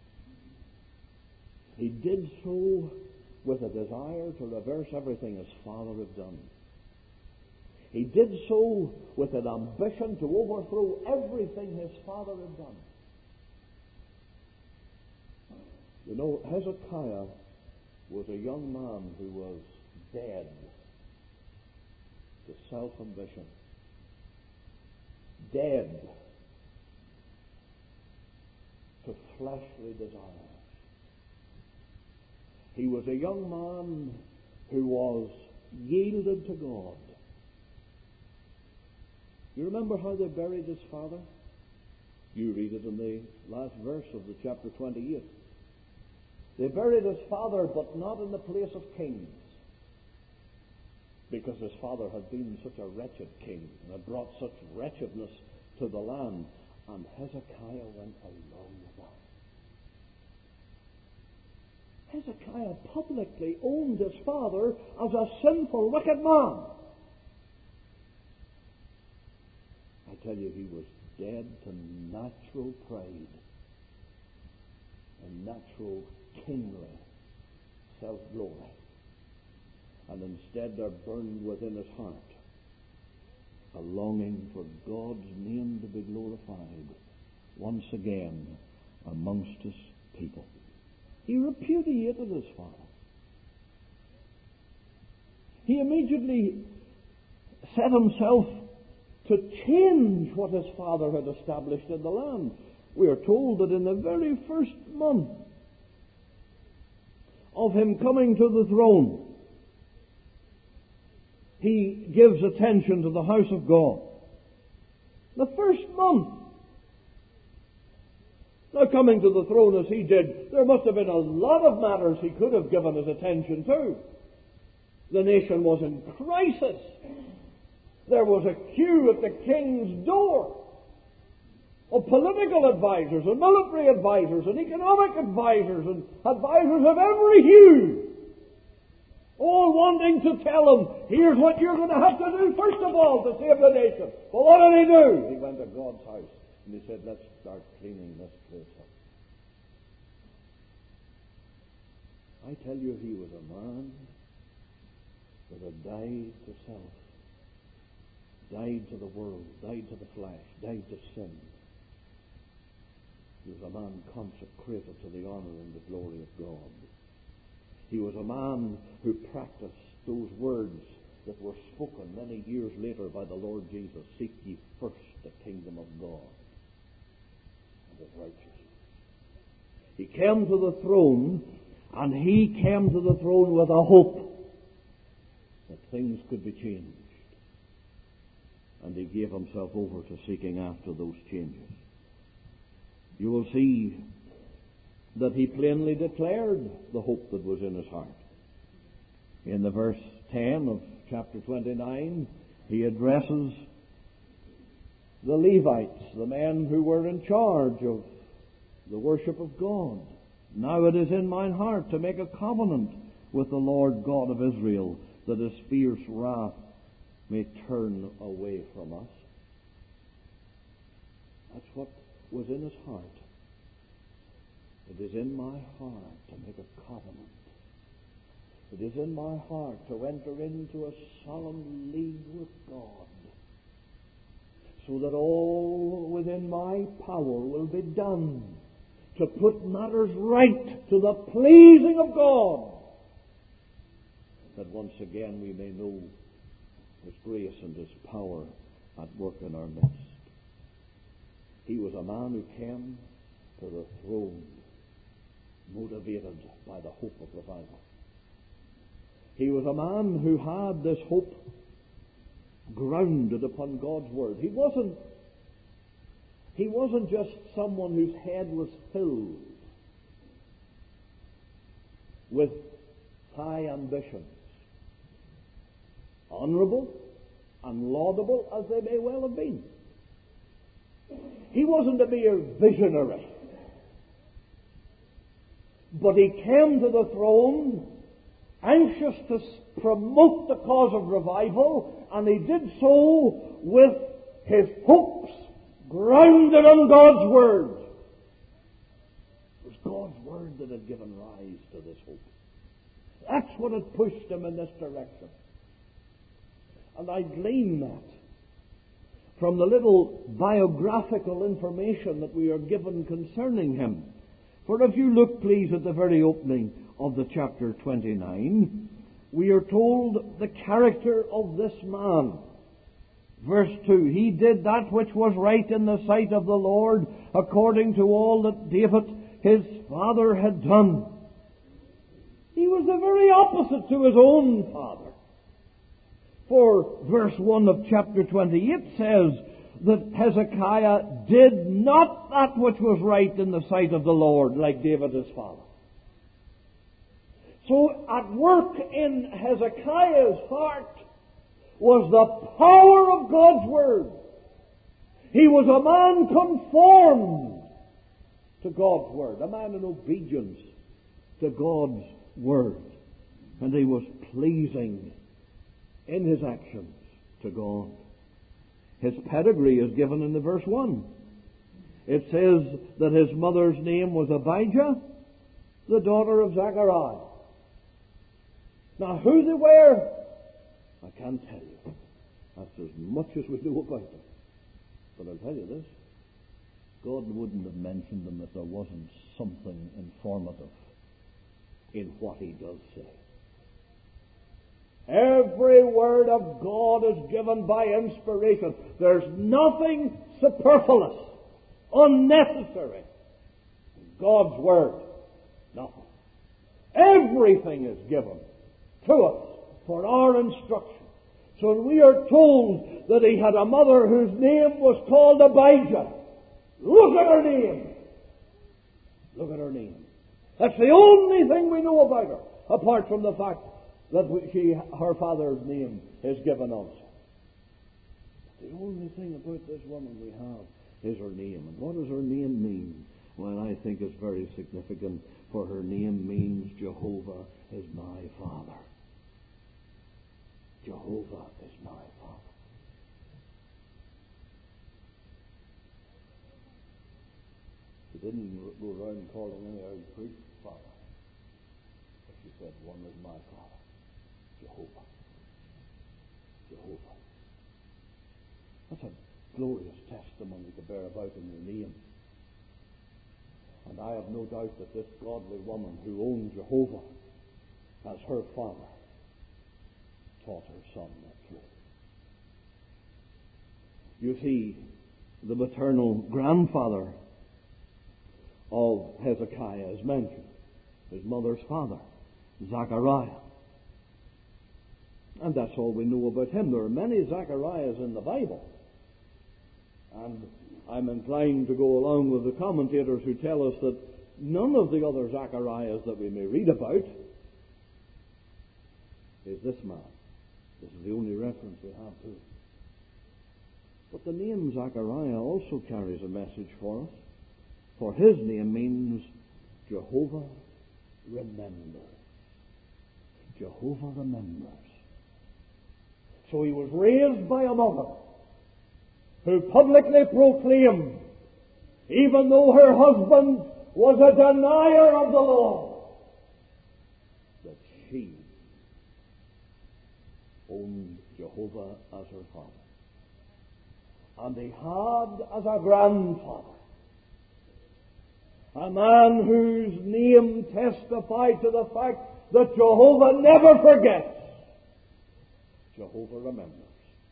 He did so with a desire to reverse everything his father had done. He did so with an ambition to overthrow everything his father had done. You know, Hezekiah was a young man who was dead to self-ambition, dead to fleshly desires. He was a young man who was yielded to God. You remember how they buried his father? You read it in the last verse of the chapter twenty-eight. They buried his father, but not in the place of kings, because his father had been such a wretched king and had brought such wretchedness to the land, and Hezekiah went along with that. Hezekiah publicly owned his father as a sinful, wicked man. I tell you, he was dead to natural pride and natural kingly self-glory. And instead there burned within his heart a longing for God's name to be glorified once again amongst his people. He repudiated his father. He immediately set himself to change what his father had established in the land. We are told that in the very first month of him coming to the throne, he gives attention to the house of God. The first month. Now, coming to the throne as he did, there must have been a lot of matters he could have given his attention to. The nation was in crisis. There was a queue at the king's door of political advisors and military advisors and economic advisors and advisors of every hue all wanting to tell him, here's what you're going to have to do first of all to save the nation. But what did he do? He went to God's house and he said, let's start cleaning this place up. I tell you, he was a man that had died to self, died to the world, died to the flesh, died to sin. He was a man consecrated to the honor and the glory of God. He was a man who practiced those words that were spoken many years later by the Lord Jesus. Seek ye first the kingdom of God and his righteousness. He came to the throne, and he came to the throne with a hope that things could be changed. And he gave himself over to seeking after those changes. You will see that he plainly declared the hope that was in his heart. In the verse ten of chapter twenty-nine, he addresses the Levites, the men who were in charge of the worship of God. Now it is in mine heart to make a covenant with the Lord God of Israel, that his fierce wrath may turn away from us. That's what was in his heart. It is in my heart to make a covenant. It is in my heart to enter into a solemn league with God, so that all within my power will be done to put matters right to the pleasing of God, that once again we may know his grace and his power at work in our midst. He was a man who came to the throne motivated by the hope of revival. He was a man who had this hope grounded upon God's word. He wasn't he wasn't just someone whose head was filled with high ambitions, honorable and laudable as they may well have been. He wasn't a mere visionary, but he came to the throne anxious to promote the cause of revival, and he did so with his hopes grounded on God's Word. It was God's Word that had given rise to this hope. That's what had pushed him in this direction. And I glean that from the little biographical information that we are given concerning him. For if you look, please, at the very opening of the chapter twenty-nine, we are told the character of this man. Verse two, he did that which was right in the sight of the Lord, according to all that David his father had done. He was the very opposite to his own father. For verse one of chapter twenty-eight says that Hezekiah did not that which was right in the sight of the Lord, like David his father. So at work in Hezekiah's heart was the power of God's Word. He was a man conformed to God's Word, a man in obedience to God's Word. And he was pleasing in his actions to God. His pedigree is given in the verse one. It says that his mother's name was Abijah, the daughter of Zechariah. Now, who they were, I can't tell you. That's as much as we know about them. But I'll tell you this, God wouldn't have mentioned them if there wasn't something informative in what he does say. Every word of God is given by inspiration. There's nothing superfluous, unnecessary in God's Word. Nothing. Everything is given to us for our instruction. So we are told that he had a mother whose name was called Abijah. Look at her name. Look at her name. That's the only thing we know about her, apart from the fact that she, her father's name is given also. The only thing about this woman we have is her name. And what does her name mean? Well, I think it's very significant, for her name means Jehovah is my Father. Jehovah is my Father. She didn't go around calling any old priest Father. But she said, one is my Father, Jehovah. Jehovah. That's a glorious testimony to bear about in your name. And I have no doubt that this godly woman who owned Jehovah as her father taught her son that truth. You see, the maternal grandfather of Hezekiah is mentioned, his mother's father, Zechariah. And that's all we know about him. There are many Zechariahs in the Bible. And I'm inclined to go along with the commentators who tell us that none of the other Zechariahs that we may read about is this man. This is the only reference we have to it. But the name Zechariah also carries a message for us. For his name means Jehovah remembers. Jehovah remembers. So he was raised by a mother who publicly proclaimed, even though her husband was a denier of the law, that she owned Jehovah as her father. And he had as a grandfather a man whose name testified to the fact that Jehovah never forgets. Jehovah remembers.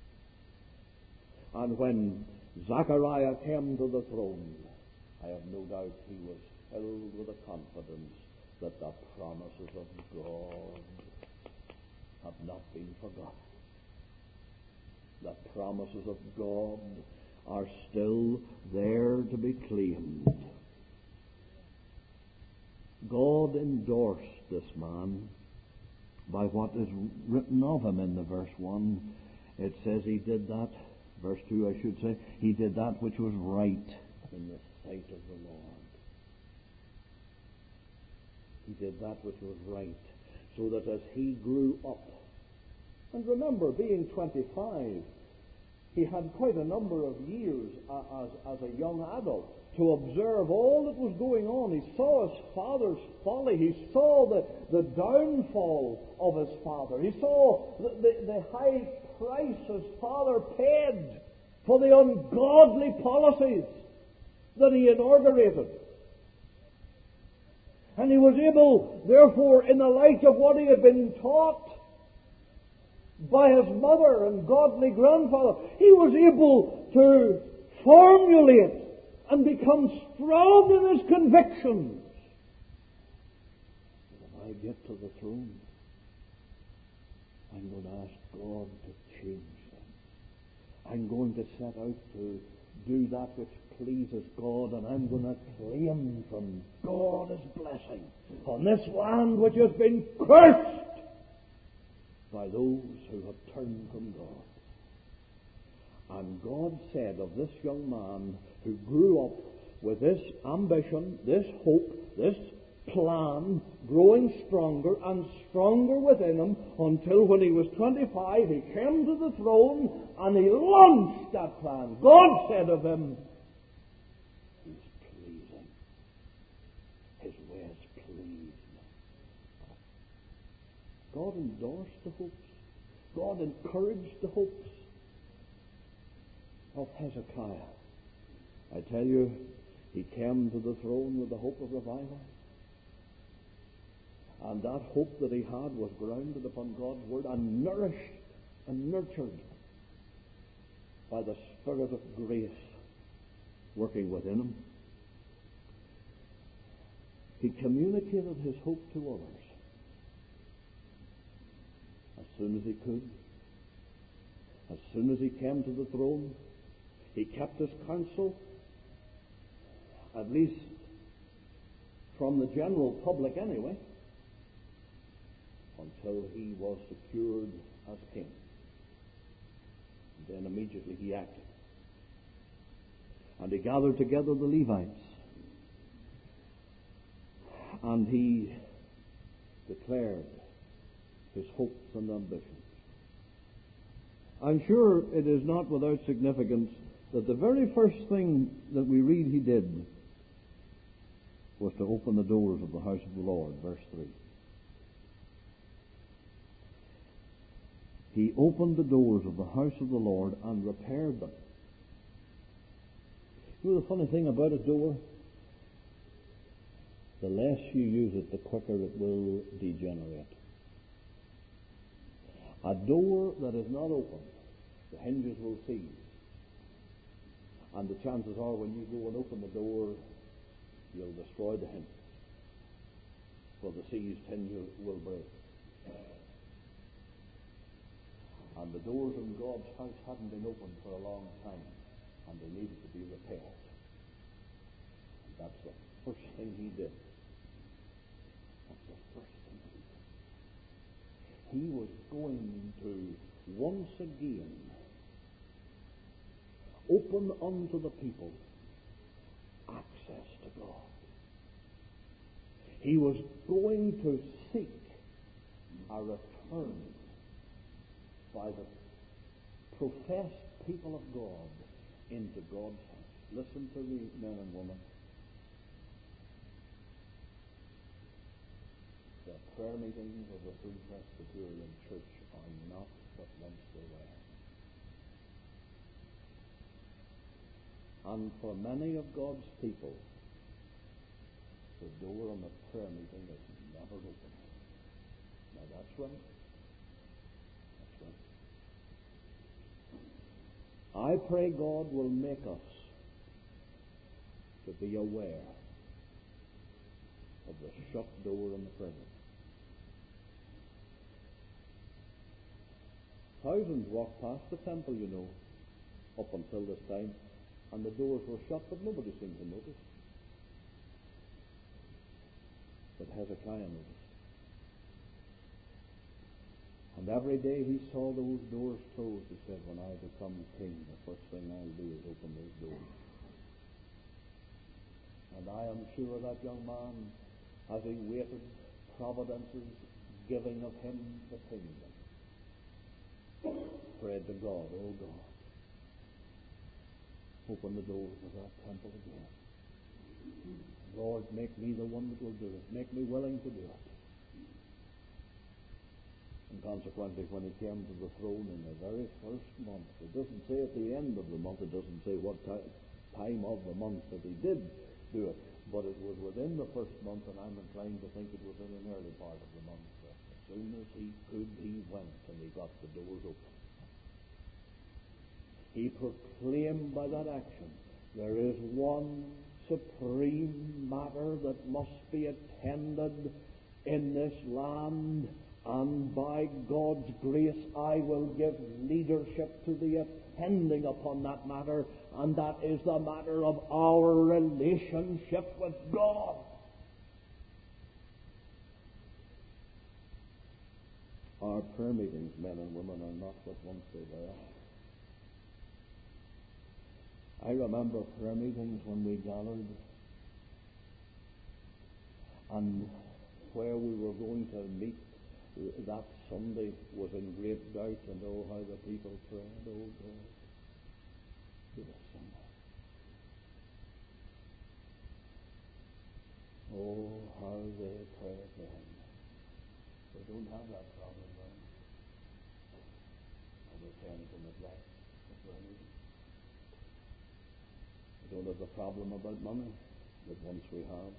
And when Zechariah came to the throne, I have no doubt he was filled with the confidence that the promises of God have not been forgotten. The promises of God are still there to be claimed. God endorsed this man by what is written of him in the verse one. It says he did that, verse two I should say, he did that which was right in the sight of the Lord. He did that which was right, so that as he grew up, and remember, being twenty-five, he had quite a number of years as, as a young adult to observe all that was going on. He saw his father's folly. He saw the, the downfall of his father. He saw the, the, the high price his father paid for the ungodly policies that he inaugurated. And he was able, therefore, in the light of what he had been taught by his mother and godly grandfather, he was able to formulate and become strong in his convictions. When I get to the throne, I'm going to ask God to change them. I'm going to set out to do that which pleases God, and I'm going to claim from God His blessing on this land which has been cursed by those who have turned from God. And God said of this young man who grew up with this ambition, this hope, this plan growing stronger and stronger within him, until when he was twenty-five he came to the throne and he launched that plan. God said of him, he's pleasing. His ways please me. God endorsed the hopes. God encouraged the hopes of Hezekiah. I tell you, he came to the throne with the hope of revival. And that hope that he had was grounded upon God's word and nourished and nurtured by the Spirit of grace working within him. He communicated his hope to others as soon as he could. As soon as he came to the throne, he kept his counsel, at least from the general public anyway, until he was secured as king. And then immediately he acted. And he gathered together the Levites. And he declared his hopes and ambitions. I'm sure it is not without significance that the very first thing that we read he did was to open the doors of the house of the Lord, verse three. He opened the doors of the house of the Lord and repaired them. You know the funny thing about a door? The less you use it, the quicker it will degenerate. A door that is not opened, the hinges will seize. And the chances are when you go and open the door, you'll destroy the hinge. For the seized hinge will break. And the doors in God's house hadn't been opened for a long time, and they needed to be repaired. And that's the first thing he did. That's the first thing he did. He was going to once again open unto the people access to God. He was going to seek a return by the professed people of God into God's house. Listen to me, men and women. The prayer meetings of the Free Presbyterian Church are not what once they were. And for many of God's people, the door on the prayer meeting is never open. Now that's right. That's right. I pray God will make us to be aware of the shut door in the prayer meeting. Thousands walked past the temple, you know, up until this time, and the doors were shut, but nobody seemed to notice. But Hezekiah noticed. And every day he saw those doors closed, he said, when I become king, the first thing I'll do is open those doors. And I am sure that young man, as he waited Providence's giving of him the kingdom, prayed to God, oh God, open the doors of that temple again. Lord, make me the one that will do it. Make me willing to do it. And consequently, when he came to the throne in the very first month, it doesn't say at the end of the month, it doesn't say what t- time of the month that he did do it, but it was within the first month, and I'm inclined to think it was in an early part of the month. As soon as he could, he went, and he got the doors open. He proclaimed by that action, there is one supreme matter that must be attended in this land, and by God's grace I will give leadership to the attending upon that matter, and that is the matter of our relationship with God. Our prayer meetings, men and women, are not what once they were. I remember prayer meetings when we gathered, and where we were going to meet that Sunday was in great doubt, and oh, how the people prayed, oh God, give us Sunday. Oh, how they prayed then. They don't have that problem now. And they tend to neglect the prayer meeting. We don't have the problem about money that once we have.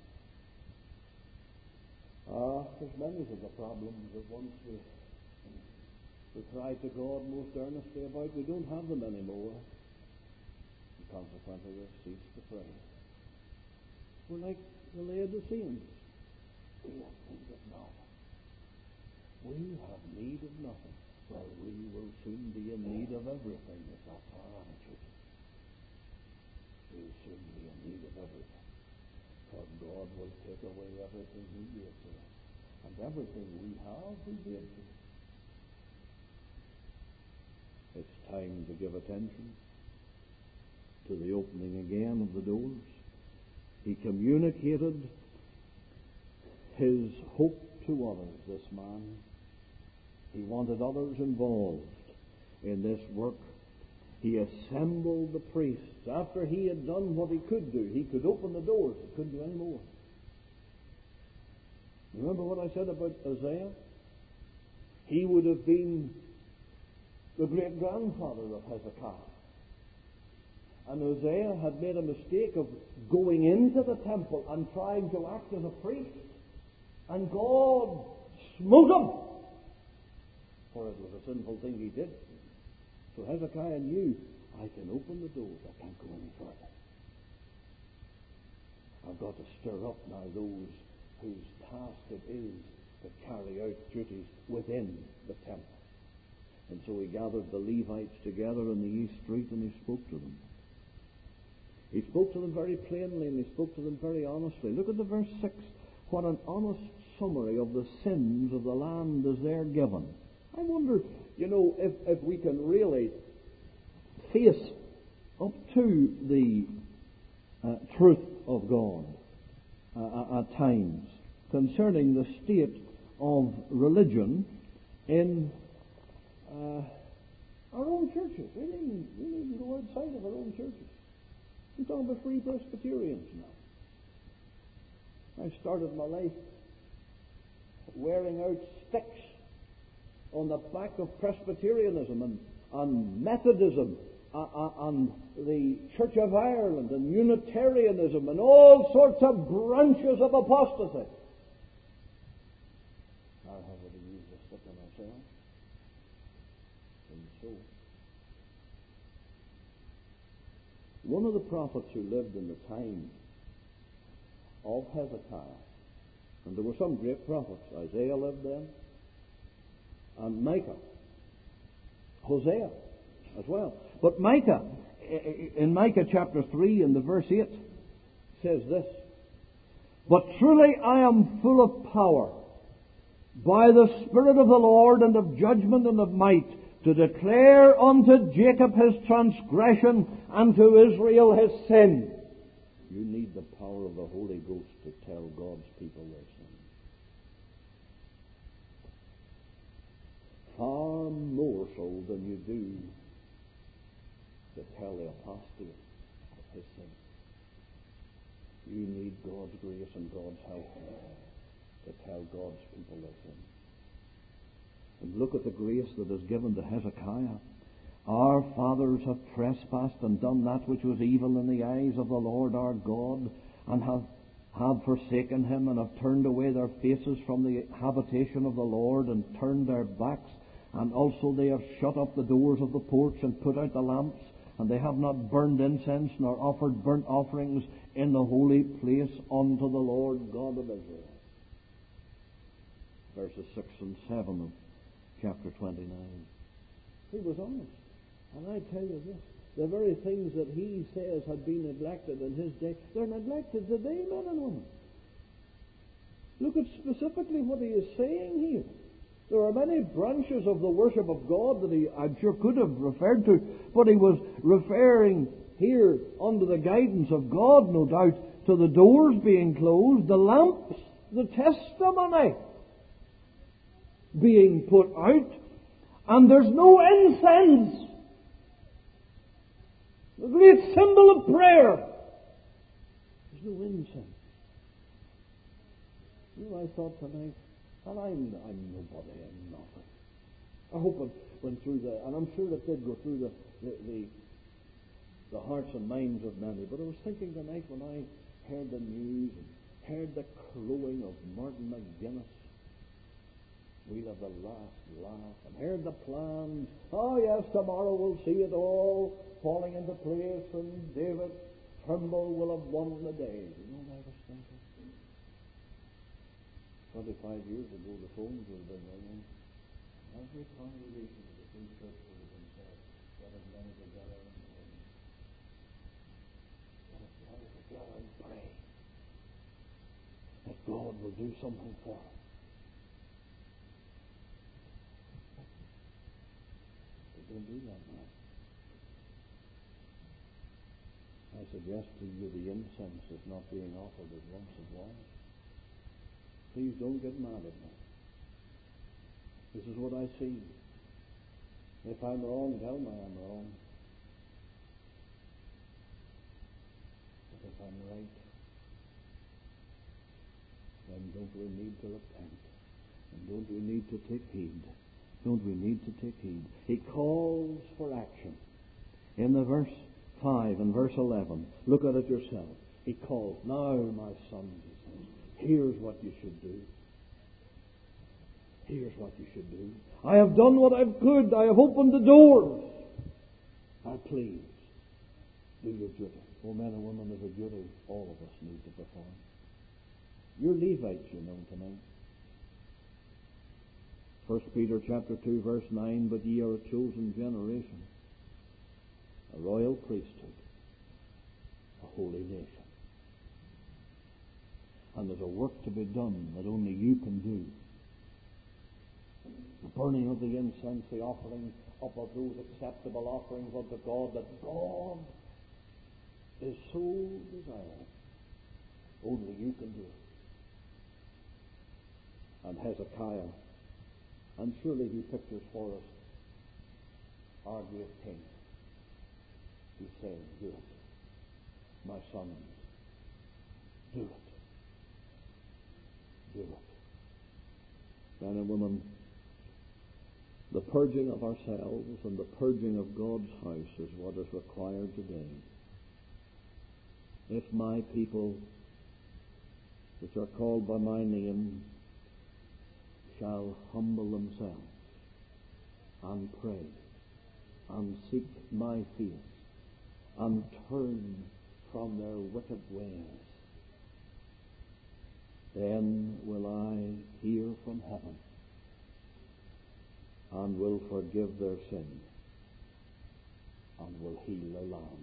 Ah, there's many of the problems that once we, we cried to God most earnestly about, we don't have them anymore. And consequently, we've ceased to pray. We're like the Laodiceans. We have need of nothing. We have need of nothing. Well, we will soon be in need of everything if that's our attitude. We'll soon be in need of everything. For God will take away everything He gave to us. And everything we have, He gave to us. It's time to give attention to the opening again of the doors. He communicated his hope to others, this man. He wanted others involved. in this work. He assembled the priests. After he had done what he could do, he could open the doors. He couldn't do any more. Remember what I said about Isaiah? He would have been the great-grandfather of Hezekiah. And Isaiah had made a mistake of going into the temple and trying to act as a priest. And God smote him. For it was a sinful thing he did. So Hezekiah knew, I can open the doors, I can't go any further. I've got to stir up now those whose task it is to carry out duties within the temple. And so he gathered the Levites together in the east street and he spoke to them. He spoke to them very plainly and he spoke to them very honestly. Look at the verse six. What an honest summary of the sins of the land is there given. I wonder, you know, if, if we can really face up to the uh, truth of God uh, at times concerning the state of religion in uh, our own churches. We needn't, we needn't go outside of our own churches. I'm talking about Free Presbyterians now. I started my life wearing out sticks on the back of Presbyterianism and, and Methodism uh, uh, and the Church of Ireland and Unitarianism and all sorts of branches of apostasy. How have we used this stick on ourselves? And so, one of the prophets who lived in the time of Hezekiah, and there were some great prophets. Isaiah lived then, and Micah, Hosea as well. But Micah, in Micah chapter three and the verse eight, says this, But truly I am full of power, by the Spirit of the Lord, and of judgment and of might, to declare unto Jacob his transgression, and to Israel his sin. You need the power of the Holy Ghost to tell God's people their sin. Far more so than you do to tell the apostate of his sin. You need God's grace and God's help to tell God's people their sin. And look at the grace that is given to Hezekiah. Our fathers have trespassed and done that which was evil in the eyes of the Lord our God, and have, have forsaken him, and have turned away their faces from the habitation of the Lord, and turned their backs. And also they have shut up the doors of the porch, and put out the lamps, and they have not burned incense, nor offered burnt offerings in the holy place unto the Lord God of Israel. Verses six and seven of chapter twenty-nine. He was honest. And I tell you this, the very things that he says had been neglected in his day, they're neglected today, men and women. Look at specifically what he is saying here. There are many branches of the worship of God that he, I'm sure, could have referred to, but he was referring here, under the guidance of God, no doubt, to the doors being closed, the lamps, the testimony being put out, and there's no incense. The great symbol of prayer. There's no incense. You know, I thought tonight, and I'm, I'm nobody, I'm nothing. I hope it went through the, and I'm sure it did go through the, the, the, the hearts and minds of many, but I was thinking tonight when I heard the news and heard the crowing of Martin McGuinness, we'll have the last laugh, and heard the plans. Oh yes, tomorrow we'll see it all falling into place, and David Turnbull will have won the day. You know what I was thinking? Twenty-five years ago, the phones would have been ringing. Every congregation of the Free Church would have been said, get as many together and pray. Get as many together and pray. That God will do something for us. Don't do that now. I suggest to you the incense is not being offered as once it was. Please don't get mad at me. This is what I see. If I'm wrong, tell me I'm wrong. But if I'm right, then don't we need to repent? And don't we need to take heed? Don't we need to take heed? He calls for action. In the verse five and verse eleven, look at it yourself. He calls, now my sons, he says, here's what you should do. Here's what you should do. I have done what I could. I have opened the doors. Now please, do your duty. Oh, men and women, there's a duty all of us need to perform. You're Levites, you know, tonight. First Peter chapter two, verse nine, but ye are a chosen generation, a royal priesthood, a holy nation. And there's a work to be done that only you can do. The burning of the incense, the offering up of those acceptable offerings unto God that God is so desiring. Only you can do it. And Hezekiah, and surely he pictures for us our great king. He's saying, do it. My sons, do it. Do it. Men and women, the purging of ourselves and the purging of God's house is what is required today. If my people, which are called by my name, shall humble themselves and pray and seek my face and turn from their wicked ways, then will I hear from heaven and will forgive their sin and will heal the land.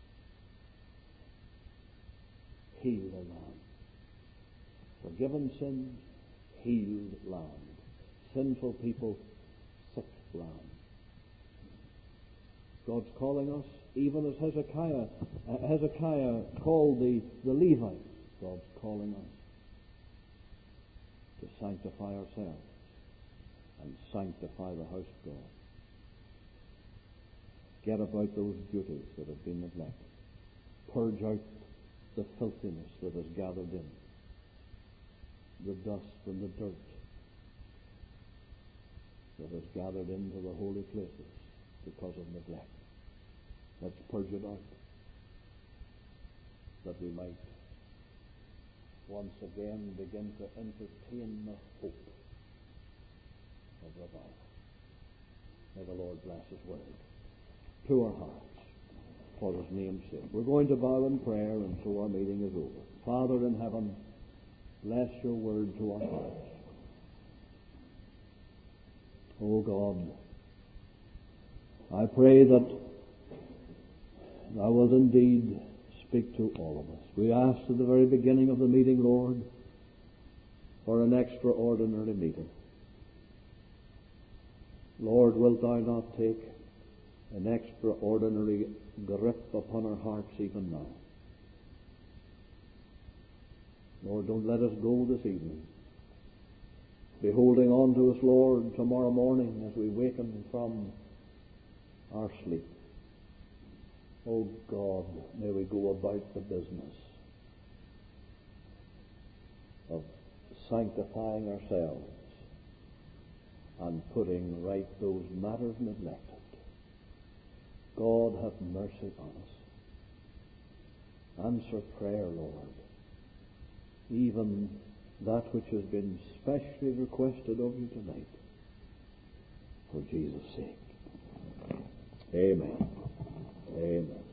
Heal the land. Forgiven sins, healed land. Sinful people, sick land. God's calling us, even as Hezekiah, uh, Hezekiah called the, the Levites. God's calling us to sanctify ourselves and sanctify the house of God. Get about those duties that have been neglected. Purge out the filthiness that has gathered in, the dust and the dirt that has gathered into the holy places because of neglect. Let's purge it out, that we might once again begin to entertain the hope of revival. May the Lord bless His word to our hearts for His name's sake. We're going to bow in prayer, and so our meeting is over. Father in heaven, bless your word to our hearts. Oh God, I pray that Thou wilt indeed speak to all of us. We asked at the very beginning of the meeting, Lord, for an extraordinary meeting. Lord, wilt Thou not take an extraordinary grip upon our hearts even now? Lord, don't let us go this evening be holding on to us, Lord, tomorrow morning as we waken from our sleep. Oh God, may we go about the business of sanctifying ourselves and putting right those matters neglected. God, have mercy on us. Answer prayer, Lord. Even that which has been specially requested of you tonight. For Jesus' sake. Amen. Amen.